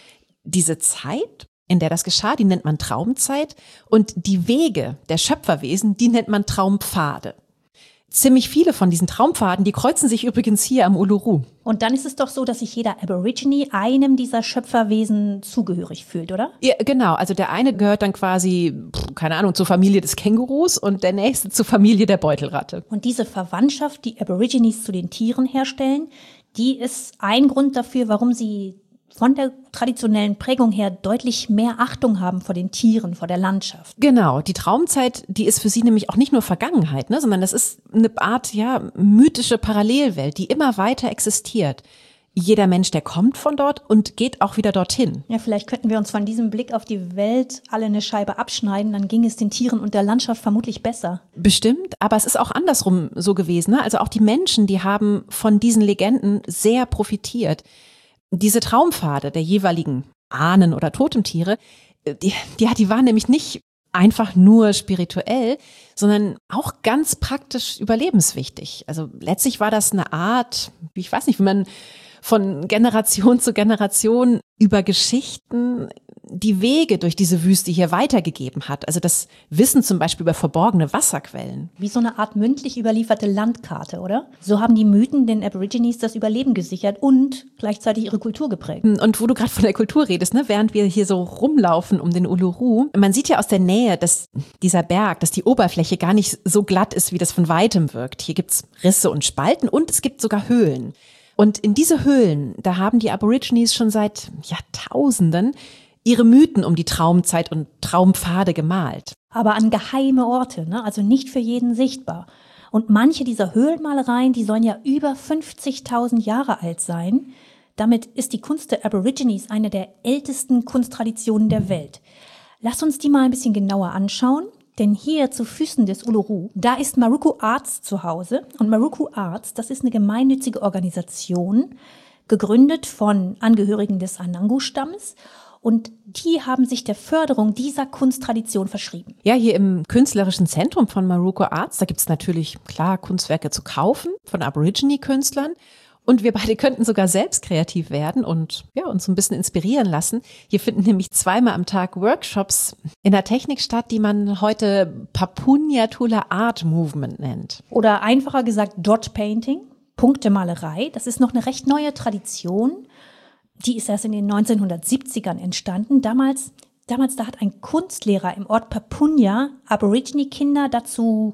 Diese Zeit, in der das geschah, die nennt man Traumzeit und die Wege der Schöpferwesen, die nennt man Traumpfade. Ziemlich viele von diesen Traumpfaden, die kreuzen sich übrigens hier am Uluru. Und dann ist es doch so, dass sich jeder Aborigine einem dieser Schöpferwesen zugehörig fühlt, oder? Ja, genau. Also der eine gehört dann quasi, keine Ahnung, zur Familie des Kängurus und der nächste zur Familie der Beutelratte. Und diese Verwandtschaft, die Aborigines zu den Tieren herstellen, die ist ein Grund dafür, warum sie von der traditionellen Prägung her deutlich mehr Achtung haben vor den Tieren, vor der Landschaft. Genau, die Traumzeit, die ist für sie nämlich auch nicht nur Vergangenheit, ne, sondern das ist eine Art, ja, mythische Parallelwelt, die immer weiter existiert. Jeder Mensch, der kommt von dort und geht auch wieder dorthin. Ja, vielleicht könnten wir uns von diesem Blick auf die Welt alle eine Scheibe abschneiden, dann ging es den Tieren und der Landschaft vermutlich besser. Bestimmt, aber es ist auch andersrum so gewesen, ne? Also auch die Menschen, die haben von diesen Legenden sehr profitiert. Diese Traumpfade der jeweiligen Ahnen oder Totemtiere, die, die, die waren nämlich nicht einfach nur spirituell, sondern auch ganz praktisch überlebenswichtig. Also letztlich war das eine Art, ich weiß nicht, wie man von Generation zu Generation über Geschichten die Wege durch diese Wüste hier weitergegeben hat. Also das Wissen zum Beispiel über verborgene Wasserquellen. Wie so eine Art mündlich überlieferte Landkarte, oder? So haben die Mythen den Aborigines das Überleben gesichert und gleichzeitig ihre Kultur geprägt. Und wo du gerade von der Kultur redest, ne, während wir hier so rumlaufen um den Uluru, man sieht ja aus der Nähe, dass dieser Berg, dass die Oberfläche gar nicht so glatt ist, wie das von weitem wirkt. Hier gibt's Risse und Spalten und es gibt sogar Höhlen. Und in diese Höhlen, da haben die Aborigines schon seit Jahrtausenden ihre Mythen um die Traumzeit und Traumpfade gemalt. Aber an geheime Orte, ne? Also nicht für jeden sichtbar. Und manche dieser Höhlenmalereien, die sollen ja über fünfzigtausend Jahre alt sein. Damit ist die Kunst der Aborigines eine der ältesten Kunsttraditionen der Welt. Lass uns die mal ein bisschen genauer anschauen. Denn hier zu Füßen des Uluru, da ist Maruku Arts zu Hause. Und Maruku Arts, das ist eine gemeinnützige Organisation, gegründet von Angehörigen des Anangu-Stammes. Und die haben sich der Förderung dieser Kunsttradition verschrieben. Ja, hier im künstlerischen Zentrum von Maruku Arts, da gibt's natürlich, klar, Kunstwerke zu kaufen von Aborigine-Künstlern. Und wir beide könnten sogar selbst kreativ werden und ja, uns ein bisschen inspirieren lassen. Hier finden nämlich zweimal am Tag Workshops in der Technik statt, die man heute Papunya-Tula Art Movement nennt. Oder einfacher gesagt Dot Painting, Punktemalerei. Das ist noch eine recht neue Tradition. Die ist erst in den neunzehnhundertsiebzigern entstanden. Damals, damals da hat ein Kunstlehrer im Ort Papunya Aborigine-Kinder dazu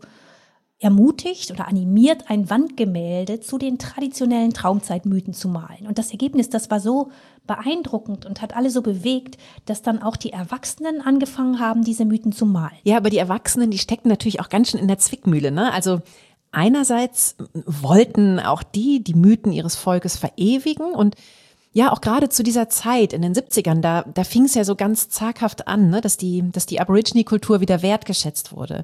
ermutigt oder animiert, ein Wandgemälde zu den traditionellen Traumzeitmythen zu malen. Und das Ergebnis, das war so beeindruckend und hat alle so bewegt, dass dann auch die Erwachsenen angefangen haben, diese Mythen zu malen. Ja, aber die Erwachsenen, die stecken natürlich auch ganz schön in der Zwickmühle, ne? Also einerseits wollten auch die die Mythen ihres Volkes verewigen und ja, auch gerade zu dieser Zeit in den siebzigern, da, da fing es ja so ganz zaghaft an, ne, dass die, dass die Aborigine-Kultur wieder wertgeschätzt wurde.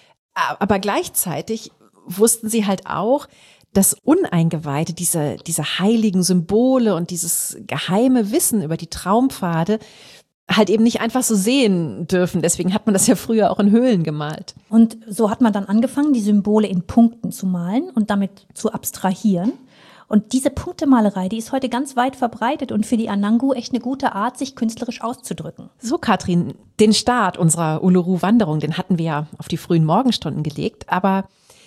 Aber gleichzeitig wussten sie halt auch, dass Uneingeweihte diese, diese heiligen Symbole und dieses geheime Wissen über die Traumpfade halt eben nicht einfach so sehen dürfen. Deswegen hat man das ja früher auch in Höhlen gemalt. Und so hat man dann angefangen, die Symbole in Punkten zu malen und damit zu abstrahieren. Und diese Punktemalerei, die ist heute ganz weit verbreitet und für die Anangu echt eine gute Art, sich künstlerisch auszudrücken. So, Katrin, den Start unserer Uluru-Wanderung, den hatten wir ja auf die frühen Morgenstunden gelegt. Aber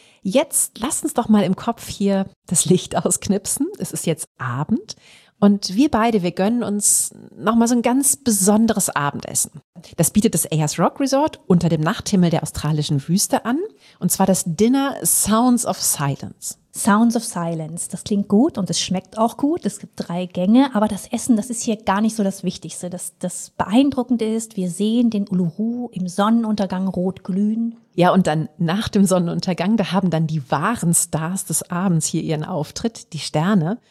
jetzt lass uns doch mal im Kopf hier das Licht ausknipsen. Es ist jetzt Abend und wir beide, wir gönnen uns nochmal so ein ganz besonderes Abendessen. Das bietet das Ayers Rock Resort unter dem Nachthimmel der australischen Wüste an. Und zwar das Dinner Sounds of Silence. Sounds of Silence, das klingt gut und es schmeckt auch gut. Es gibt drei Gänge, aber das Essen, das ist hier gar nicht so das Wichtigste. Das, das Beeindruckende ist, wir sehen den Uluru im Sonnenuntergang rot glühen. Ja, und dann nach dem Sonnenuntergang, da haben dann die wahren Stars des Abends hier ihren Auftritt, die Sterne.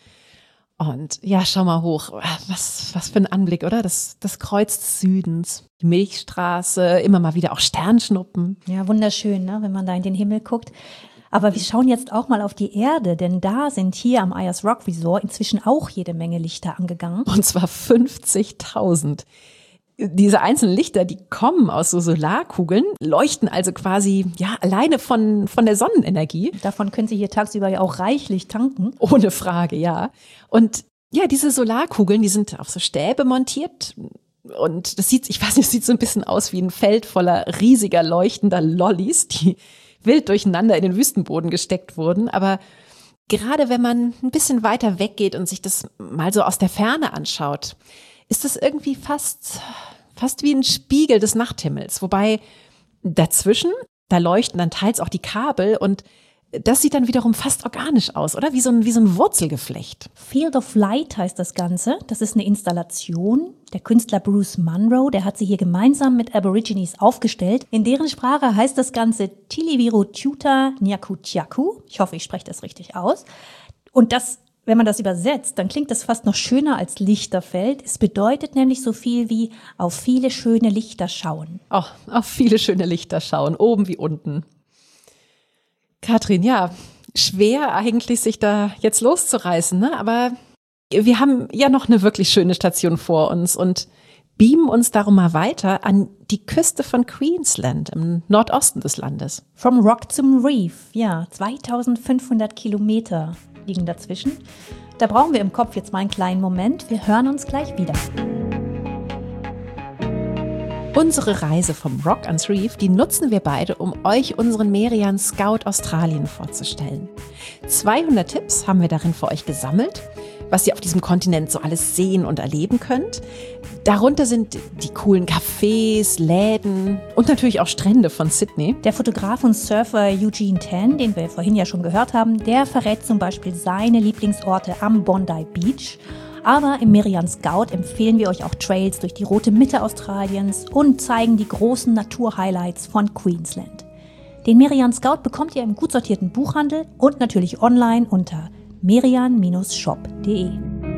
Und ja, schau mal hoch, was, was für ein Anblick, oder? Das, das Kreuz des Südens, die Milchstraße, immer mal wieder auch Sternschnuppen. Ja, wunderschön, ne, wenn man da in den Himmel guckt. Aber wir schauen jetzt auch mal auf die Erde, denn da sind hier am Ayers Rock Resort inzwischen auch jede Menge Lichter angegangen. Und zwar fünfzigtausend. Diese einzelnen Lichter, die kommen aus so Solarkugeln, leuchten also quasi ja alleine von von der Sonnenenergie. Davon können Sie hier tagsüber ja auch reichlich tanken. Ohne Frage, ja. Und ja, diese Solarkugeln, die sind auf so Stäbe montiert. Und das sieht, ich weiß nicht, das sieht so ein bisschen aus wie ein Feld voller riesiger, leuchtender Lollis, die wild durcheinander in den Wüstenboden gesteckt wurden. Aber gerade wenn man ein bisschen weiter weggeht und sich das mal so aus der Ferne anschaut, ist das irgendwie fast, fast wie ein Spiegel des Nachthimmels. Wobei dazwischen, da leuchten dann teils auch die Kabel und das sieht dann wiederum fast organisch aus, oder? Wie so ein, wie so ein Wurzelgeflecht. Field of Light heißt das Ganze. Das ist eine Installation. Der Künstler Bruce Munro, der hat sie hier gemeinsam mit Aborigines aufgestellt. In deren Sprache heißt das Ganze Tiliviru Tuta Nyakutiaku. Ich hoffe, ich spreche das richtig aus. Und das, wenn man das übersetzt, dann klingt das fast noch schöner als Lichterfeld. Es bedeutet nämlich so viel wie auf viele schöne Lichter schauen. Oh, auf viele schöne Lichter schauen, oben wie unten. Katrin, ja, schwer eigentlich, sich da jetzt loszureißen, ne? Aber wir haben ja noch eine wirklich schöne Station vor uns und beamen uns darum mal weiter an die Küste von Queensland im Nordosten des Landes. Vom Rock zum Reef, ja, zweitausendfünfhundert Kilometer liegen dazwischen. Da brauchen wir im Kopf jetzt mal einen kleinen Moment. Wir hören uns gleich wieder. Unsere Reise vom Rock ans Reef, die nutzen wir beide, um euch unseren Merian Scout Australien vorzustellen. zweihundert Tipps haben wir darin für euch gesammelt, was ihr auf diesem Kontinent so alles sehen und erleben könnt. Darunter sind die coolen Cafés, Läden und natürlich auch Strände von Sydney. Der Fotograf und Surfer Eugene Tan, den wir vorhin ja schon gehört haben, der verrät zum Beispiel seine Lieblingsorte am Bondi Beach. Aber im Merian Scout empfehlen wir euch auch Trails durch die rote Mitte Australiens und zeigen die großen Naturhighlights von Queensland. Den Merian Scout bekommt ihr im gut sortierten Buchhandel und natürlich online unter merian Bindestrich shop punkt de.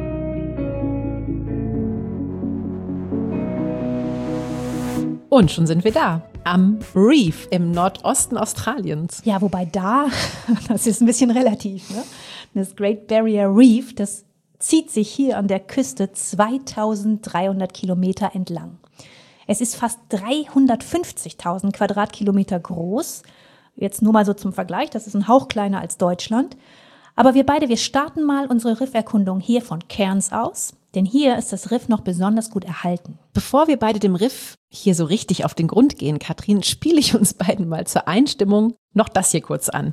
Und schon sind wir da, am Reef im Nordosten Australiens. Ja, wobei da, das ist ein bisschen relativ, ne? Das Great Barrier Reef, das zieht sich hier an der Küste zweitausenddreihundert Kilometer entlang. Es ist fast dreihundertfünfzigtausend Quadratkilometer groß. Jetzt nur mal so zum Vergleich, das ist ein Hauch kleiner als Deutschland. Aber wir beide, wir starten mal unsere Rifferkundung hier von Cairns aus, denn hier ist das Riff noch besonders gut erhalten. Bevor wir beide dem Riff hier so richtig auf den Grund gehen, Katrin, spiele ich uns beiden mal zur Einstimmung noch das hier kurz an.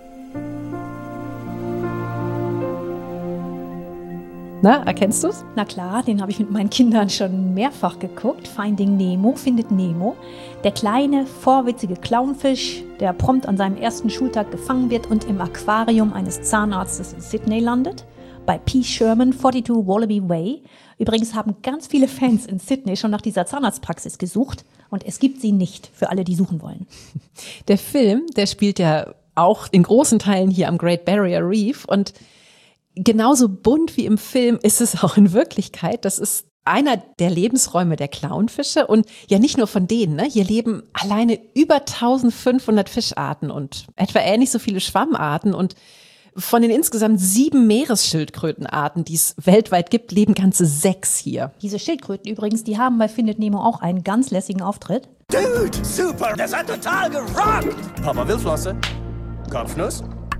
Na, erkennst du's? Na klar, den habe ich mit meinen Kindern schon mehrfach geguckt. Finding Nemo findet Nemo. Der kleine, vorwitzige Clownfisch, der prompt an seinem ersten Schultag gefangen wird und im Aquarium eines Zahnarztes in Sydney landet. Bei P. Sherman, zweiundvierzig Wallaby Way. Übrigens haben ganz viele Fans in Sydney schon nach dieser Zahnarztpraxis gesucht. Und es gibt sie nicht, für alle, die suchen wollen. Der Film, der spielt ja auch in großen Teilen hier am Great Barrier Reef und genauso bunt wie im Film ist es auch in Wirklichkeit. Das ist einer der Lebensräume der Clownfische und ja nicht nur von denen. Ne? Hier leben alleine über eintausendfünfhundert Fischarten und etwa ähnlich so viele Schwammarten. Und von den insgesamt sieben Meeresschildkrötenarten, die es weltweit gibt, leben ganze sechs hier. Diese Schildkröten übrigens, die haben bei Findet Nemo auch einen ganz lässigen Auftritt. Dude, super, das hat total gerockt. Papa will Flosse. Kopfnuss.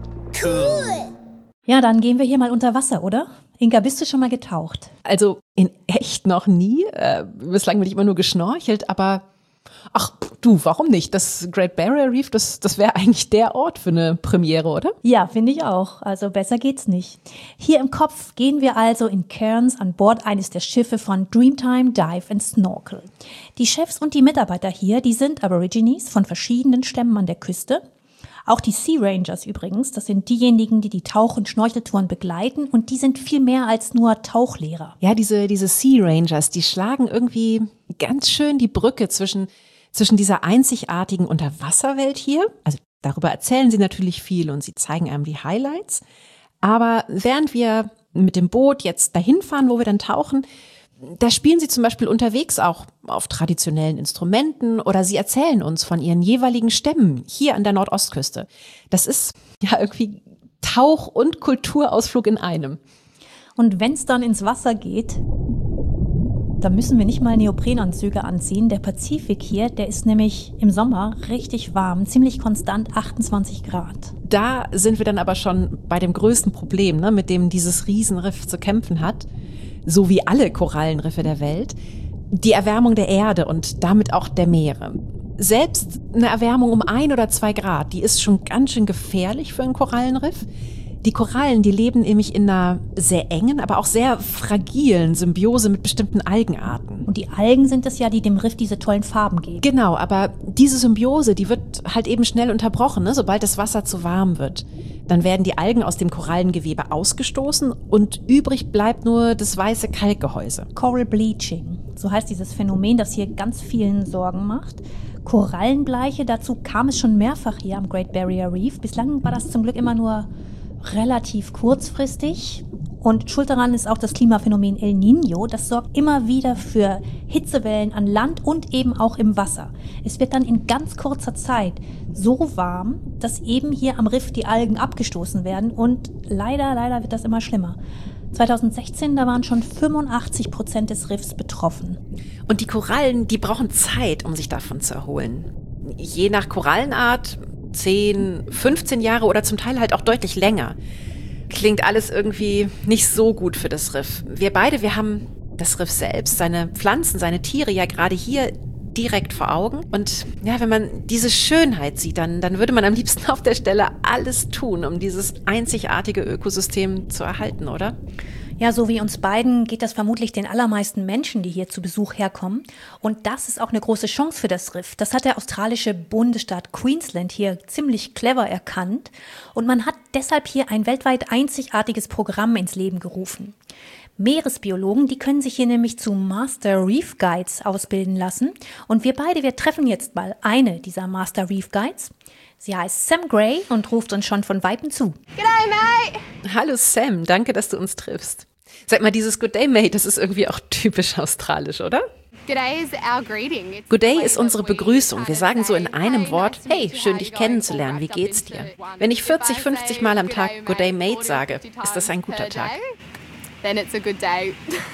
Cool. Ja, dann gehen wir hier mal unter Wasser, oder? Inga, bist du schon mal getaucht? Also in echt noch nie. Äh, bislang bin ich immer nur geschnorchelt, aber ach du, warum nicht? Das Great Barrier Reef, das, das wäre eigentlich der Ort für eine Premiere, oder? Ja, finde ich auch. Also besser geht's nicht. Hier im Kopf gehen wir also in Cairns an Bord eines der Schiffe von Dreamtime Dive and Snorkel. Die Chefs und die Mitarbeiter hier, die sind Aborigines von verschiedenen Stämmen an der Küste. Auch die Sea Rangers übrigens, das sind diejenigen, die die Tauch- und Schnorcheltouren begleiten und die sind viel mehr als nur Tauchlehrer. Ja, diese, diese Sea Rangers, die schlagen irgendwie ganz schön die Brücke zwischen, zwischen dieser einzigartigen Unterwasserwelt hier. Also darüber erzählen sie natürlich viel und sie zeigen einem die Highlights. Aber während wir mit dem Boot jetzt dahin fahren, wo wir dann tauchen, da spielen sie zum Beispiel unterwegs auch auf traditionellen Instrumenten oder sie erzählen uns von ihren jeweiligen Stämmen hier an der Nordostküste. Das ist ja irgendwie Tauch- und Kulturausflug in einem. Und wenn es dann ins Wasser geht, dann müssen wir nicht mal Neoprenanzüge anziehen. Der Pazifik hier, der ist nämlich im Sommer richtig warm, ziemlich konstant achtundzwanzig Grad. Da sind wir dann aber schon bei dem größten Problem, ne, mit dem dieses Riesenriff zu kämpfen hat. So wie alle Korallenriffe der Welt. die Erwärmung der Erde und damit auch der Meere. Selbst eine Erwärmung um ein oder zwei Grad, die ist schon ganz schön gefährlich für ein Korallenriff. Die Korallen, die leben nämlich in einer sehr engen, aber auch sehr fragilen Symbiose mit bestimmten Algenarten. Und die Algen sind es ja, die dem Riff diese tollen Farben geben. Genau, aber diese Symbiose, die wird halt eben schnell unterbrochen, ne? Sobald das Wasser zu warm wird. Dann werden die Algen aus dem Korallengewebe ausgestoßen und übrig bleibt nur das weiße Kalkgehäuse. Coral Bleaching, so heißt dieses Phänomen, das hier ganz vielen Sorgen macht. Korallenbleiche, dazu kam es schon mehrfach hier am Great Barrier Reef. Bislang war das zum Glück immer nur relativ kurzfristig. Und schuld daran ist auch das Klimaphänomen El Niño. Das sorgt immer wieder für Hitzewellen an Land und eben auch im Wasser. Es wird dann in ganz kurzer Zeit so warm, dass eben hier am Riff die Algen abgestoßen werden. Und leider, leider wird das immer schlimmer. zwanzig sechzehn, da waren schon fünfundachtzig Prozent des Riffs betroffen. Und die Korallen, die brauchen Zeit, um sich davon zu erholen. Je nach Korallenart zehn, fünfzehn Jahre oder zum Teil halt auch deutlich länger. Klingt alles irgendwie nicht so gut für das Riff. Wir beide, wir haben das Riff selbst, seine Pflanzen, seine Tiere ja gerade hier direkt vor Augen. Und ja, wenn man diese Schönheit sieht, dann, dann würde man am liebsten auf der Stelle alles tun, um dieses einzigartige Ökosystem zu erhalten, oder? Ja, so wie uns beiden geht das vermutlich den allermeisten Menschen, die hier zu Besuch herkommen. Und das ist auch eine große Chance für das Riff. Das hat der australische Bundesstaat Queensland hier ziemlich clever erkannt. Und man hat deshalb hier ein weltweit einzigartiges Programm ins Leben gerufen. Meeresbiologen, die können sich hier nämlich zu Master Reef Guides ausbilden lassen. Und wir beide, wir treffen jetzt mal eine dieser Master Reef Guides. Sie heißt Sam Gray und ruft uns schon von Weitem zu. G'day, mate! Hallo Sam, danke, dass du uns triffst. Sag mal, dieses Good Day, Mate, das ist irgendwie auch typisch australisch, oder? G'day is our greeting. Good Day ist unsere Begrüßung. Wir sagen so in einem Wort, hey, schön dich kennenzulernen, wie geht's dir? Wenn ich vierzig, fünfzig Mal am Tag Good Day, Mate sage, ist das ein guter Tag. Then it's a good day.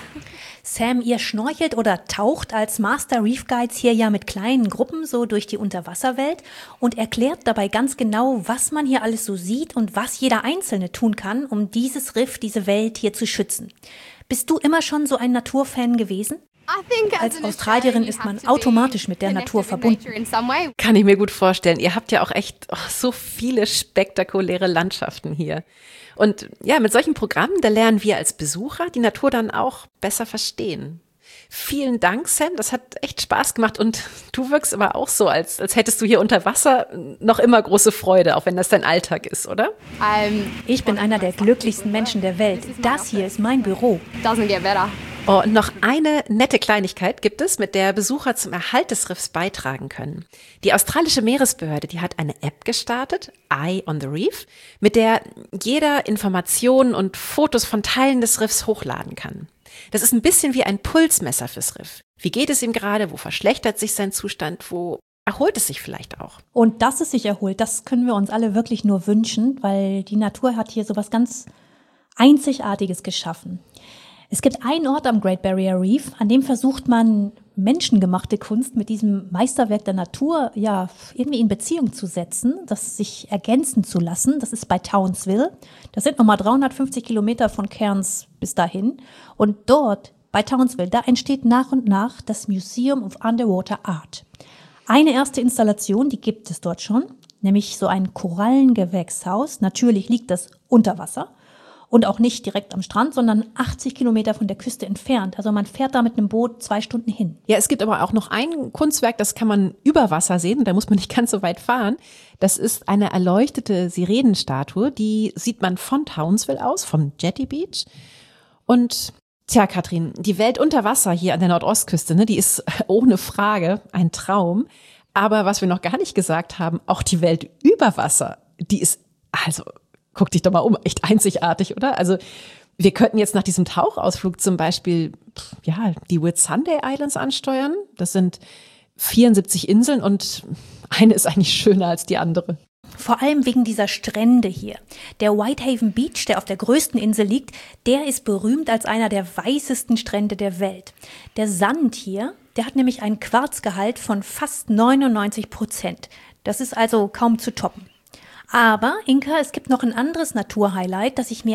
Sam, ihr schnorchelt oder taucht als Master Reef Guides hier ja mit kleinen Gruppen so durch die Unterwasserwelt und erklärt dabei ganz genau, was man hier alles so sieht und was jeder Einzelne tun kann, um dieses Riff, diese Welt hier zu schützen. Bist du immer schon so ein Naturfan gewesen? Als Australierin ist man automatisch mit der Natur verbunden. Kann ich mir gut vorstellen. Ihr habt ja auch echt oh, so viele spektakuläre Landschaften hier. Und ja, mit solchen Programmen, da lernen wir als Besucher die Natur dann auch besser verstehen. Vielen Dank, Sam, das hat echt Spaß gemacht und du wirkst aber auch so, als, als hättest du hier unter Wasser noch immer große Freude, auch wenn das dein Alltag ist, oder? Ich bin einer der glücklichsten Menschen der Welt. Das hier ist mein Büro. Doesn't get better. Oh, und noch eine nette Kleinigkeit gibt es, mit der Besucher zum Erhalt des Riffs beitragen können. Die australische Meeresbehörde, die hat eine App gestartet, Eye on the Reef, mit der jeder Informationen und Fotos von Teilen des Riffs hochladen kann. Das ist ein bisschen wie ein Pulsmesser fürs Riff. Wie geht es ihm gerade? Wo verschlechtert sich sein Zustand? Wo erholt es sich vielleicht auch? Und dass es sich erholt, das können wir uns alle wirklich nur wünschen, weil die Natur hat hier sowas ganz Einzigartiges geschaffen. Es gibt einen Ort am Great Barrier Reef, an dem versucht man, menschengemachte Kunst mit diesem Meisterwerk der Natur ja irgendwie in Beziehung zu setzen, das sich ergänzen zu lassen. Das ist bei Townsville. Das sind nochmal dreihundertfünfzig Kilometer von Cairns bis dahin. Und dort, bei Townsville, da entsteht nach und nach das Museum of Underwater Art. Eine erste Installation, die gibt es dort schon, nämlich so ein Korallengewächshaus. Natürlich liegt das unter Wasser. Und auch nicht direkt am Strand, sondern achtzig Kilometer von der Küste entfernt. Also man fährt da mit einem Boot zwei Stunden hin. Ja, es gibt aber auch noch ein Kunstwerk, das kann man über Wasser sehen. Da muss man nicht ganz so weit fahren. Das ist eine erleuchtete Sirenenstatue. Die sieht man von Townsville aus, vom Jetty Beach. Und tja, Katrin, die Welt unter Wasser hier an der Nordostküste, ne, die ist ohne Frage ein Traum. Aber was wir noch gar nicht gesagt haben, auch die Welt über Wasser, die ist also... Guck dich doch mal um, echt einzigartig, oder? Also wir könnten jetzt nach diesem Tauchausflug zum Beispiel ja die Whitsunday Islands ansteuern. Das sind vierundsiebzig Inseln und eine ist eigentlich schöner als die andere. Vor allem wegen dieser Strände hier. Der Whitehaven Beach, der auf der größten Insel liegt, der ist berühmt als einer der weißesten Strände der Welt. Der Sand hier, der hat nämlich einen Quarzgehalt von fast neunundneunzig Prozent. Das ist also kaum zu toppen. Aber, Inka, es gibt noch ein anderes Naturhighlight, das ich mir auch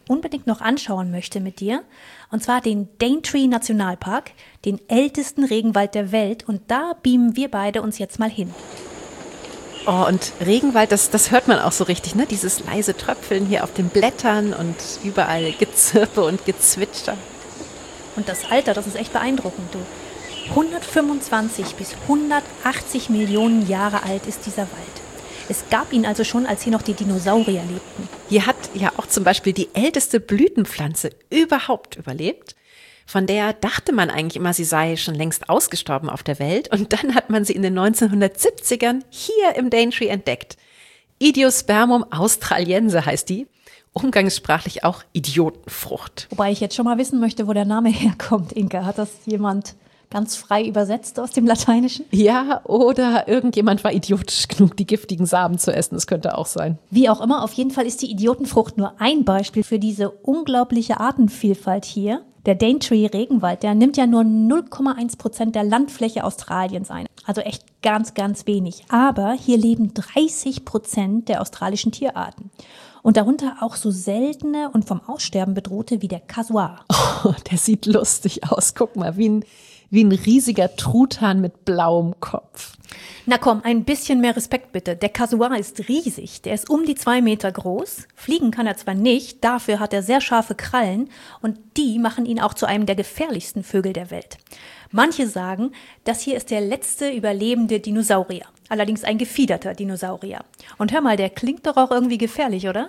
unbedingt noch anschauen möchte mit dir. Und zwar den Daintree Nationalpark, den ältesten Regenwald der Welt. Und da beamen wir beide uns jetzt mal hin. Oh, und Regenwald, das, das hört man auch so richtig, ne? Dieses leise Tröpfeln hier auf den Blättern und überall Gezirpe und Gezwitscher. Und das Alter, das ist echt beeindruckend, du. hundertfünfundzwanzig bis hundertachtzig Millionen Jahre alt ist dieser Wald. Es gab ihn also schon, als hier noch die Dinosaurier lebten. Hier hat ja auch zum Beispiel die älteste Blütenpflanze überhaupt überlebt. Von der dachte man eigentlich immer, sie sei schon längst ausgestorben auf der Welt. Und dann hat man sie in den neunzehnhundertsiebzigern hier im Daintree entdeckt. Idiospermum australiense heißt die. Umgangssprachlich auch Idiotenfrucht. Wobei ich jetzt schon mal wissen möchte, wo der Name herkommt, Inka. Hat das jemand ganz frei übersetzt aus dem Lateinischen? Ja, oder irgendjemand war idiotisch genug, die giftigen Samen zu essen. Das könnte auch sein. Wie auch immer, auf jeden Fall ist die Idiotenfrucht nur ein Beispiel für diese unglaubliche Artenvielfalt hier. Der Daintree-Regenwald, der nimmt ja nur null Komma eins Prozent der Landfläche Australiens ein. Also echt ganz, ganz wenig. Aber hier leben dreißig Prozent der australischen Tierarten. Und darunter auch so seltene und vom Aussterben bedrohte wie der Kasuar. Oh, der sieht lustig aus. Guck mal, wie ein, wie ein riesiger Truthahn mit blauem Kopf. Na komm, ein bisschen mehr Respekt bitte. Der Kasuar ist riesig. Der ist um die zwei Meter groß. Fliegen kann er zwar nicht, dafür hat er sehr scharfe Krallen und die machen ihn auch zu einem der gefährlichsten Vögel der Welt. Manche sagen, das hier ist der letzte überlebende Dinosaurier. Allerdings ein gefiederter Dinosaurier. Und hör mal, der klingt doch auch irgendwie gefährlich, oder?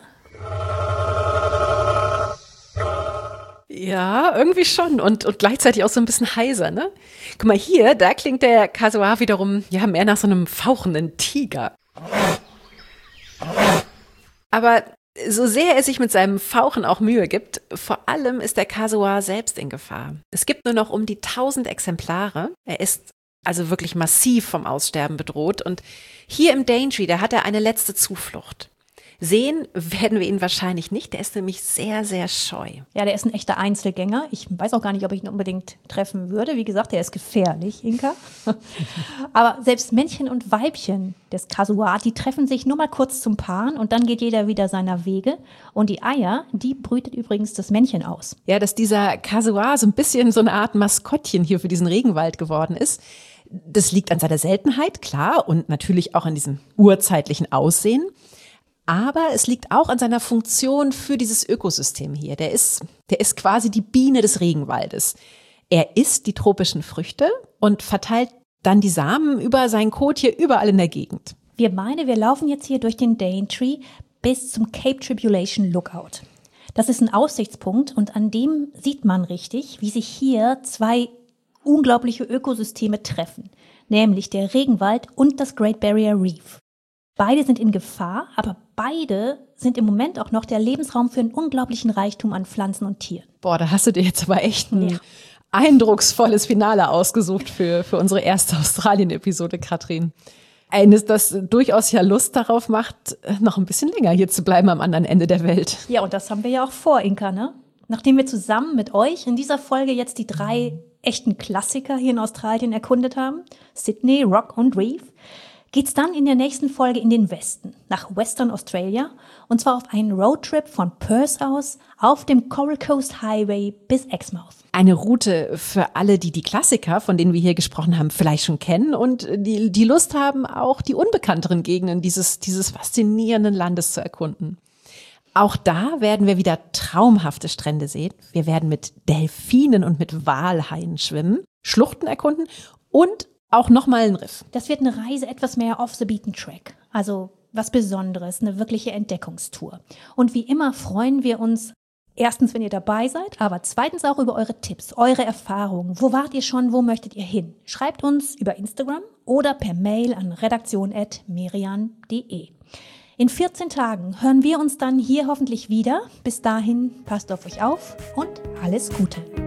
Ja, irgendwie schon und, und gleichzeitig auch so ein bisschen heiser, ne? Guck mal hier, da klingt der Kasuar wiederum ja mehr nach so einem fauchenden Tiger. Aber so sehr er sich mit seinem Fauchen auch Mühe gibt, vor allem ist der Kasuar selbst in Gefahr. Es gibt nur noch um die tausend Exemplare. Er ist also wirklich massiv vom Aussterben bedroht und hier im Daintree, da hat er eine letzte Zuflucht. Sehen werden wir ihn wahrscheinlich nicht, der ist nämlich sehr, sehr scheu. Ja, der ist ein echter Einzelgänger. Ich weiß auch gar nicht, ob ich ihn unbedingt treffen würde. Wie gesagt, der ist gefährlich, Inka. Aber selbst Männchen und Weibchen des Kasuar, die treffen sich nur mal kurz zum Paaren und dann geht jeder wieder seiner Wege. Und die Eier, die brütet übrigens das Männchen aus. Ja, dass dieser Kasuar so ein bisschen so eine Art Maskottchen hier für diesen Regenwald geworden ist, das liegt an seiner Seltenheit, klar, und natürlich auch an diesem urzeitlichen Aussehen. Aber es liegt auch an seiner Funktion für dieses Ökosystem hier. Der ist, der ist quasi die Biene des Regenwaldes. Er isst die tropischen Früchte und verteilt dann die Samen über seinen Kot hier überall in der Gegend. Wir beide, wir laufen jetzt hier durch den Daintree bis zum Cape Tribulation Lookout. Das ist ein Aussichtspunkt und an dem sieht man richtig, wie sich hier zwei unglaubliche Ökosysteme treffen, nämlich der Regenwald und das Great Barrier Reef. Beide sind in Gefahr, aber beide sind im Moment auch noch der Lebensraum für einen unglaublichen Reichtum an Pflanzen und Tieren. Boah, da hast du dir jetzt aber echt ein ja. eindrucksvolles Finale ausgesucht für, für unsere erste Australien-Episode, Katrin. Eines, das durchaus ja Lust darauf macht, noch ein bisschen länger hier zu bleiben am anderen Ende der Welt. Ja, und das haben wir ja auch vor, Inka, ne? Nachdem wir zusammen mit euch in dieser Folge jetzt die drei echten Klassiker hier in Australien erkundet haben, Sydney, Rock und Reef, geht's dann in der nächsten Folge in den Westen, nach Western Australia, und zwar auf einen Roadtrip von Perth aus auf dem Coral Coast Highway bis Exmouth. Eine Route für alle, die die Klassiker, von denen wir hier gesprochen haben, vielleicht schon kennen und die, die Lust haben, auch die unbekannteren Gegenden dieses, dieses faszinierenden Landes zu erkunden. Auch da werden wir wieder traumhafte Strände sehen. Wir werden mit Delfinen und mit Walhaien schwimmen, Schluchten erkunden und auch nochmal ein Riff. Das wird eine Reise etwas mehr off the beaten track. Also was Besonderes, eine wirkliche Entdeckungstour. Und wie immer freuen wir uns erstens, wenn ihr dabei seid, aber zweitens auch über eure Tipps, eure Erfahrungen. Wo wart ihr schon, wo möchtet ihr hin? Schreibt uns über Instagram oder per Mail an redaktion at merian punkt de. In vierzehn Tagen hören wir uns dann hier hoffentlich wieder. Bis dahin, passt auf euch auf und alles Gute.